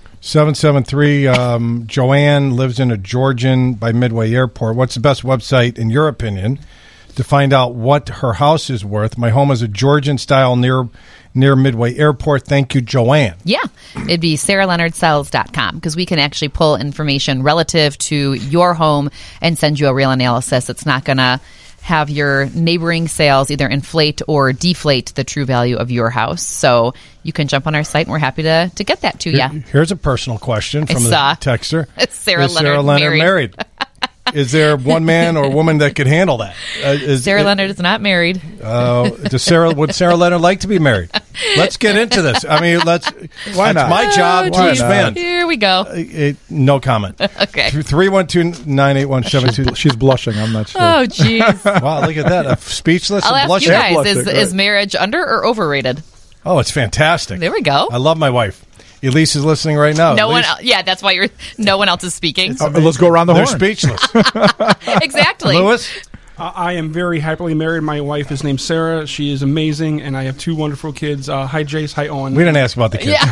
773, Joanne lives in a Georgian by Midway Airport. What's the best website, in your opinion, to find out what her house is worth? My home is a Georgian style near Midway Airport. Thank you, Joanne. Yeah. It'd be SarahLeonardSells.com, because we can actually pull information relative to your home and send you a real analysis. It's not going to have your neighboring sales either inflate or deflate the true value of your house. So you can jump on our site, and we're happy to get that to you. Here's a personal question from the texter. Is Sarah Leonard married? Is there one man or woman that could handle that? Sarah Leonard is not married. Would Sarah Leonard like to be married? Let's get into this. I mean, why not? My job to expand. Here we go. No comment. Okay. 312-981-7200. She's blushing. I'm not sure. Oh, jeez. Wow, look at that. Speechless I'll and ask blushing. you guys, is marriage under or overrated? Oh, it's fantastic. There we go. I love my wife. Elise is listening right now. No one that's why no one else is speaking. Let's go around the horn. They're speechless. Exactly. Lewis? I am very happily married. My wife is named Sarah. She is amazing, and I have two wonderful kids. Hi, Jace. Hi, Owen. We didn't ask about the kids.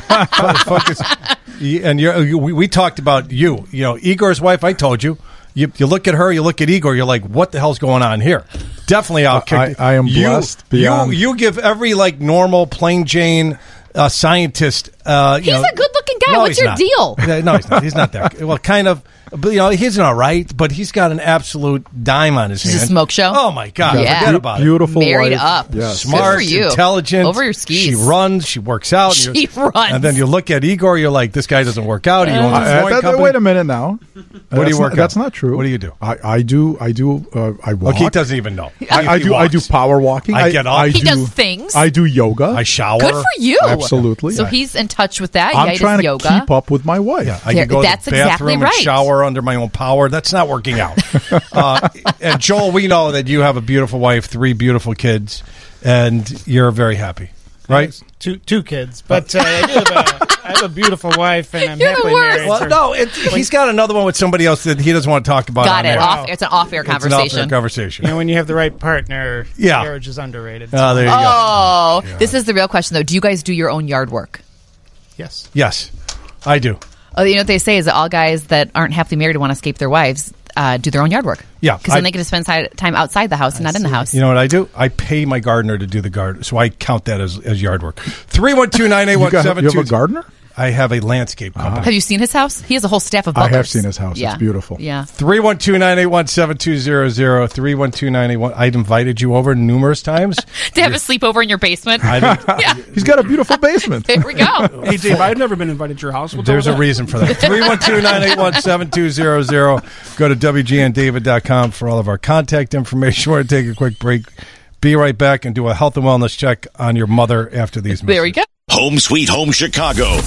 Yeah. And we talked about you. Igor's wife, I told you. You look at her, you look at Igor, you're like, what the hell's going on here? Definitely outkicked. I am blessed beyond. You give every normal, plain Jane scientist. He's a good-looking guy. What's your deal? No, he's not. He's not that. Well, kind of. But he's all right. But he's got an absolute dime on his hand. It's a smoke show. Oh my God! Yeah. Forget about Beautiful it. Married wife. up. Yes. Smart, Good for you. intelligent. Over your skis. She runs. She works out. She runs. And then you look at Igor. You're like, this guy doesn't work out. He owns a flooring company. Wait a minute now. What do you work? That's not true. What do you do? I walk. He doesn't even know. I do power walking. I get up. He does things. I do yoga. I shower. Good for you. Absolutely. So he's in touch with that. I'm trying to yoga. keep up with my wife. Yeah, I can go to the bathroom exactly and right. shower under my own power. That's not working out. And Joel, we know that you have a beautiful wife, 3 beautiful kids, and you're very happy, right? Two kids, but I have a beautiful wife, and I'm happily married. Well, no, he's got another one with somebody else that he doesn't want to talk about. Got it. It's an off-air conversation. It's an off-air conversation. When you have the right partner, marriage is underrated. Oh, there you go. Oh, this is the real question, though. Do you guys do your own yard work? Yes. Yes, I do. Oh, you know what they say is that all guys that aren't happily married and want to escape their wives do their own yard work. Yeah. Because then they get to spend time outside the house and not in the house. You know what I do? I pay my gardener to do the garden, so I count that as yard work. 312-981-7200. You have a gardener? I have a landscape company. Have you seen his house? He has a whole staff of I butlers. have seen his house. Yeah. It's beautiful. Yeah. 312-981-7200. 312-981. I've invited you over numerous times. To have a sleepover in your basement. He's got a beautiful basement. There we go. Hey, Dave, I've never been invited to your house. What's There's all a that? reason for that. 312-981-7200. Go to WGNDavid.com for all of our contact information. We're going to take a quick break. Be right back and do a health and wellness check on your mother after these messages. There we go. Home Sweet Home Chicago.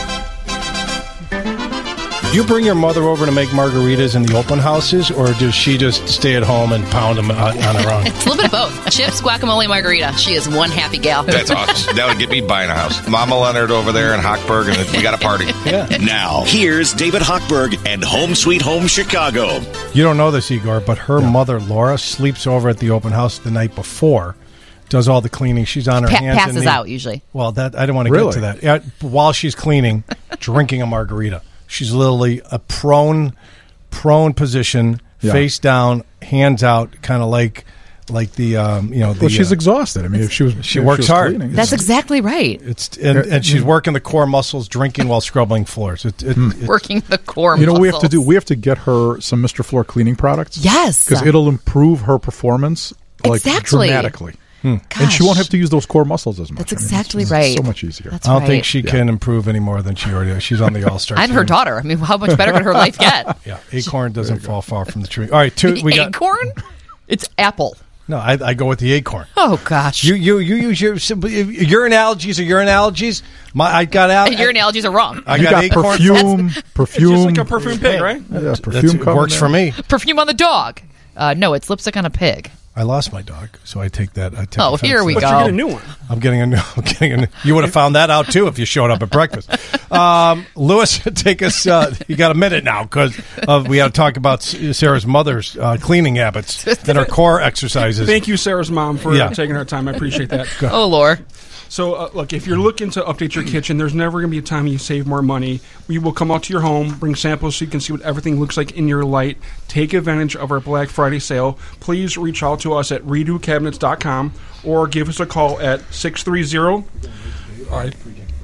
Do you bring your mother over to make margaritas in the open houses, or does she just stay at home and pound them on her own? It's a little bit of both. Chips, guacamole, margarita. She is one happy gal. That's awesome. That would get me buying a house. Mama Leonard over there in Hochberg, and we got a party. Yeah. Now, here's David Hochberg and Home Sweet Home Chicago. You don't know this, Igor, but her mother, Laura, sleeps over at the open house the night before, does all the cleaning. She's on her hands and passes knees. out usually. Well, that I don't want to Really? get to that. Yeah, while she's cleaning, drinking a margarita. She's literally a prone position, face down, hands out, kind of like the Well, she's exhausted. I mean, if she works was hard. cleaning, That's exactly right. And she's working the core muscles, drinking while scrubbing floors. It's Working the core You know, muscles. we have to do. We have to get her some Mr. Floor cleaning products. Yes. because it'll improve her performance Exactly. dramatically. And she won't have to use those core muscles as much. That's exactly it's right. So much easier. That's I don't right. think she can improve any more than she already is. She's on the All-Star I'm team. her daughter. I mean, how much better could her life get? Yeah, acorn doesn't fall far from the tree. All right, we got Acorn? It's apple. No, I go with the acorn. Oh gosh. You use your analogies are your analogies. I got out. Your analogies are wrong. I You got got acorn. perfume. It's just like a perfume pig, right? Yeah, perfume works for me. Perfume on the dog. No, it's lipstick on a pig. I lost my dog, so I take that. Oh, here we But go. you get a new one. I'm getting a new. You would have found that out too if you showed up at breakfast. Lewis, take us. You got a minute now because we got to talk about Sarah's mother's cleaning habits and her core exercises. Thank you, Sarah's mom, for taking her time. I appreciate that. Oh, Lord. So, look, if you're looking to update your kitchen, there's never going to be a time you save more money. We will come out to your home, bring samples so you can see what everything looks like in your light. Take advantage of our Black Friday sale. Please reach out to us at redocabinets.com or give us a call at 630. All right.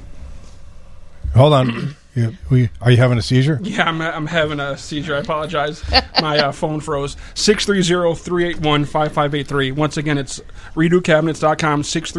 Hold on. Are you having a seizure? Yeah, I'm having a seizure. I apologize. My phone froze. 630-381-5583. Once again, it's redocabinets.com,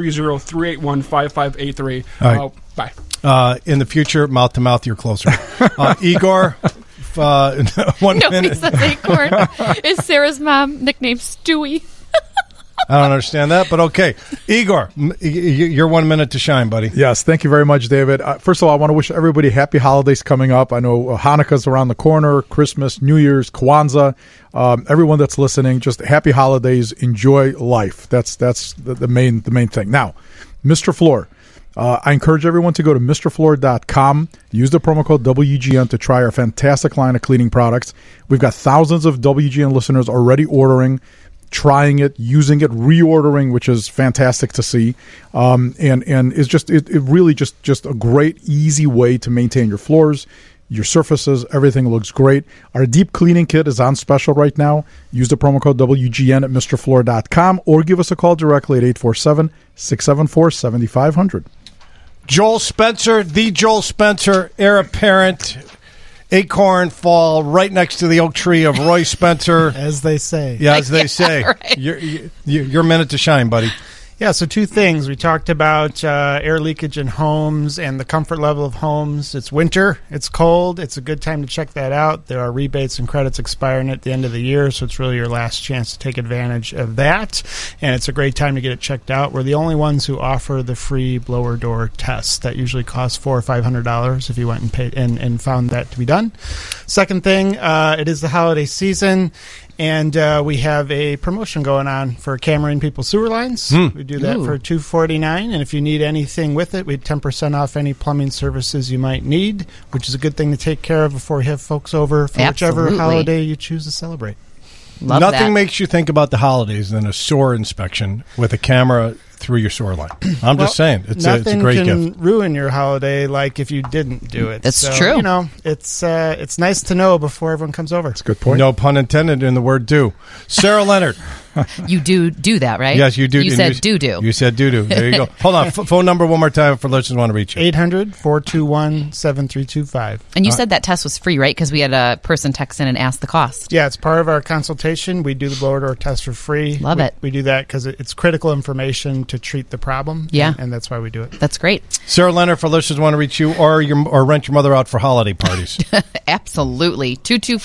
630-381-5583. All right. Bye. In the future, mouth to mouth, you're closer. Igor, 1 minute. Says acorn. Is Sarah's mom nicknamed Stewie? I don't understand that, but okay. Igor, you're 1 minute to shine, buddy. Yes, thank you very much, David. First of all, I want to wish everybody happy holidays coming up. I know Hanukkah's around the corner, Christmas, New Year's, Kwanzaa. Everyone that's listening, just happy holidays. Enjoy life. That's the main thing. Now, Mr. Floor. I encourage everyone to go to MrFloor.com. Use the promo code WGN to try our fantastic line of cleaning products. We've got thousands of WGN listeners already ordering, trying it, using it, reordering, which is fantastic to see. And it's just it really just a great, easy way to maintain your floors, your surfaces. Everything looks great. Our deep cleaning kit is on special right now. Use the promo code WGN at MrFloor.com or give us a call directly at 847-674-7500. Joel Spencer, the Joel Spencer, heir apparent. Acorn fall right next to the oak tree of Roy Spencer. As they say. Yeah, as they say. Right. Your minute to shine, buddy. Yeah, so two things. We talked about air leakage in homes and the comfort level of homes. It's winter. It's cold. It's a good time to check that out. There are rebates and credits expiring at the end of the year, so it's really your last chance to take advantage of that. And it's a great time to get it checked out. We're the only ones who offer the free blower door test. That usually costs $400 or $500 if you went and paid and found that to be done. Second thing, it is the holiday season. And we have a promotion going on for Cameron People's Sewer Lines. We do that for $249, and if you need anything with it, we have 10% off any plumbing services you might need, which is a good thing to take care of before you have folks over for whichever holiday you choose to celebrate. Nothing makes you think about the holidays than a sewer inspection with a camera through your sewer line. I'm just saying, it's a great gift. Nothing can ruin your holiday like if you didn't do it. That's so, true. You know, it's nice to know before everyone comes over. That's a good point. No pun intended in the word do. Sarah Leonard, You do that, right? Yes, you do. You said do. You said do. There you go. Hold on. Phone number one more time for listeners who want to reach you. 800-421-7325. And you said that test was free, right? Because we had a person text in and ask the cost. Yeah, it's part of our consultation. We do the blower door test for free. Love it. We do that because it's critical information to treat the problem. Yeah. And that's why we do it. That's great. Sarah Leonard, for listeners who want to reach you or rent your mother out for holiday parties. Absolutely.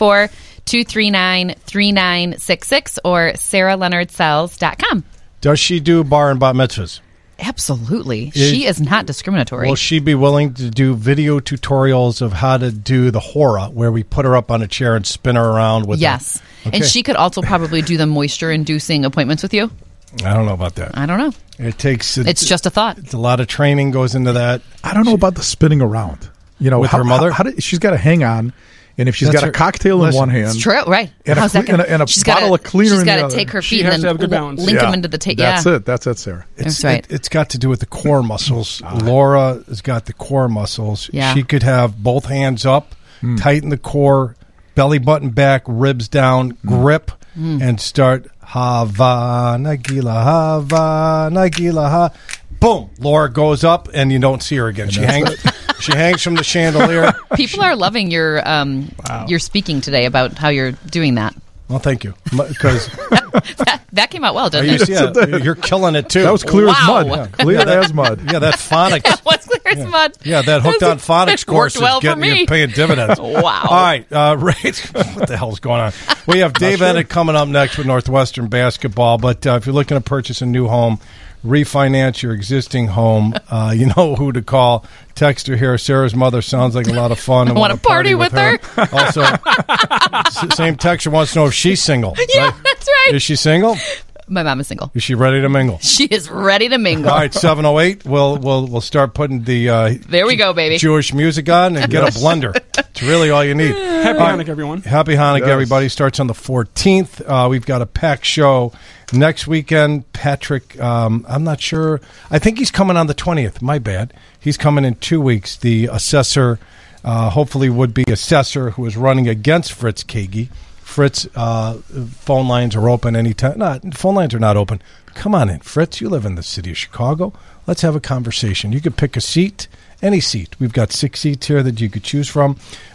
224-239-3966 or sarahleonardsells.com. Does she do bar and bat mitzvahs? Absolutely. She is not discriminatory. Will she be willing to do video tutorials of how to do the hora, where we put her up on a chair and spin her around with Yes. her? Okay. And she could also probably do the moisture-inducing appointments with you. I don't know about that. I don't know. It takes... It's just a thought. It's a lot of training goes into that. I don't know about the spinning around. With her mother? She's got to hang on, and if she's got a cocktail in one hand... It's true, right. And a bottle of cleaner in the other. She's got to take her feet and then link them into the table. That's it, Sarah. That's right. It's got to do with the core muscles. Laura has got the core muscles. Yeah. She could have both hands up, tighten the core, belly button back, ribs down, grip, and start Hava, Nagila, Hava, Nagila, Ha. Boom. Laura goes up, and you don't see her again. She hangs from the chandelier. People are loving your speaking today about how you're doing that. Well, thank you. Because that came out well, didn't it? Yeah, you're killing it, too. That was clear as mud. Wow. Clear as mud. Yeah, that phonics. That was clear as mud. Yeah, that hooked on phonics course is well getting you paying dividends. Wow. All right, Ray, what the hell's going on? We have Dave Ennett coming up next with Northwestern basketball. But if you're looking to purchase a new home, refinance your existing home, you know who to call. Text her here. Sarah's mother sounds like a lot of fun. I want to party with her. Also, same texter wants to know if she's single. Yeah, right? that's right. Is she single? My mom is single. Is she ready to mingle? She is ready to mingle. All right, 7:08. We'll start putting the there we go, baby. Jewish music on and get a blender. It's really all you need. Happy Hanukkah, everyone. Happy Hanukkah, everybody. Starts on the 14th. We've got a packed show next weekend. Patrick, I'm not sure. I think he's coming on the 20th. My bad. He's coming in 2 weeks. The assessor, hopefully would-be assessor who is running against Fritz Kagi. Fritz, phone lines are open anytime. Phone lines are not open. Come on in, Fritz. You live in the city of Chicago. Let's have a conversation. You could pick a seat, any seat. We've got 6 seats here that you could choose from.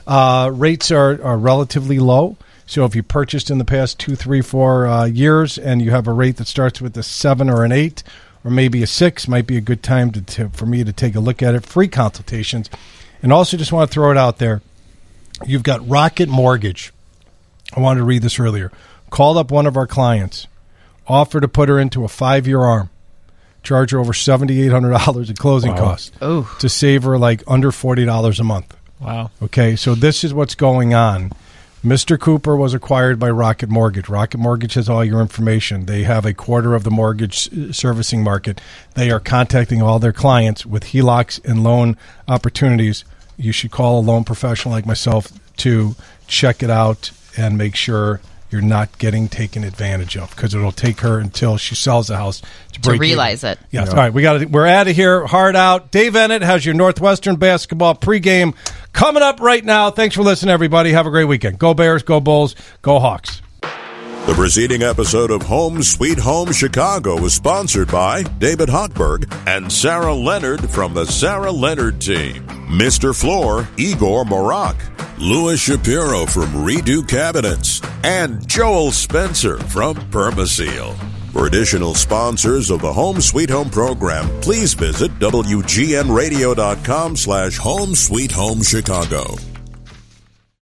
Rates are relatively low. So if you purchased in the past 2, 3, 4 years and you have a rate that starts with a 7 or an 8 or maybe a 6, might be a good time for me to take a look at it. Free consultations. And also just want to throw it out there. You've got Rocket Mortgage. I wanted to read this earlier. Called up one of our clients, offered to put her into a 5-year arm, charge her over $7,800 in closing costs to save her like under $40 a month. Wow. Okay, so this is what's going on. Mr. Cooper was acquired by Rocket Mortgage. Rocket Mortgage has all your information. They have a quarter of the mortgage servicing market. They are contacting all their clients with HELOCs and loan opportunities. You should call a loan professional like myself to check it out and make sure you're not getting taken advantage of, because it'll take her until she sells the house to realize it. Yes. All right, we're out of here. Hard out. Dave Ennett has your Northwestern basketball pregame coming up right now. Thanks for listening, everybody. Have a great weekend. Go Bears, go Bulls, go Hawks. The preceding episode of Home Sweet Home Chicago was sponsored by David Hochberg and Sarah Leonard from the Sarah Leonard team. Mr. Floor, Igor Morak. Louis Shapiro from Redo Cabinets. And Joel Spencer from Permaseal. For additional sponsors of the Home Sweet Home program, please visit WGNradio.com/Home Sweet Home Chicago.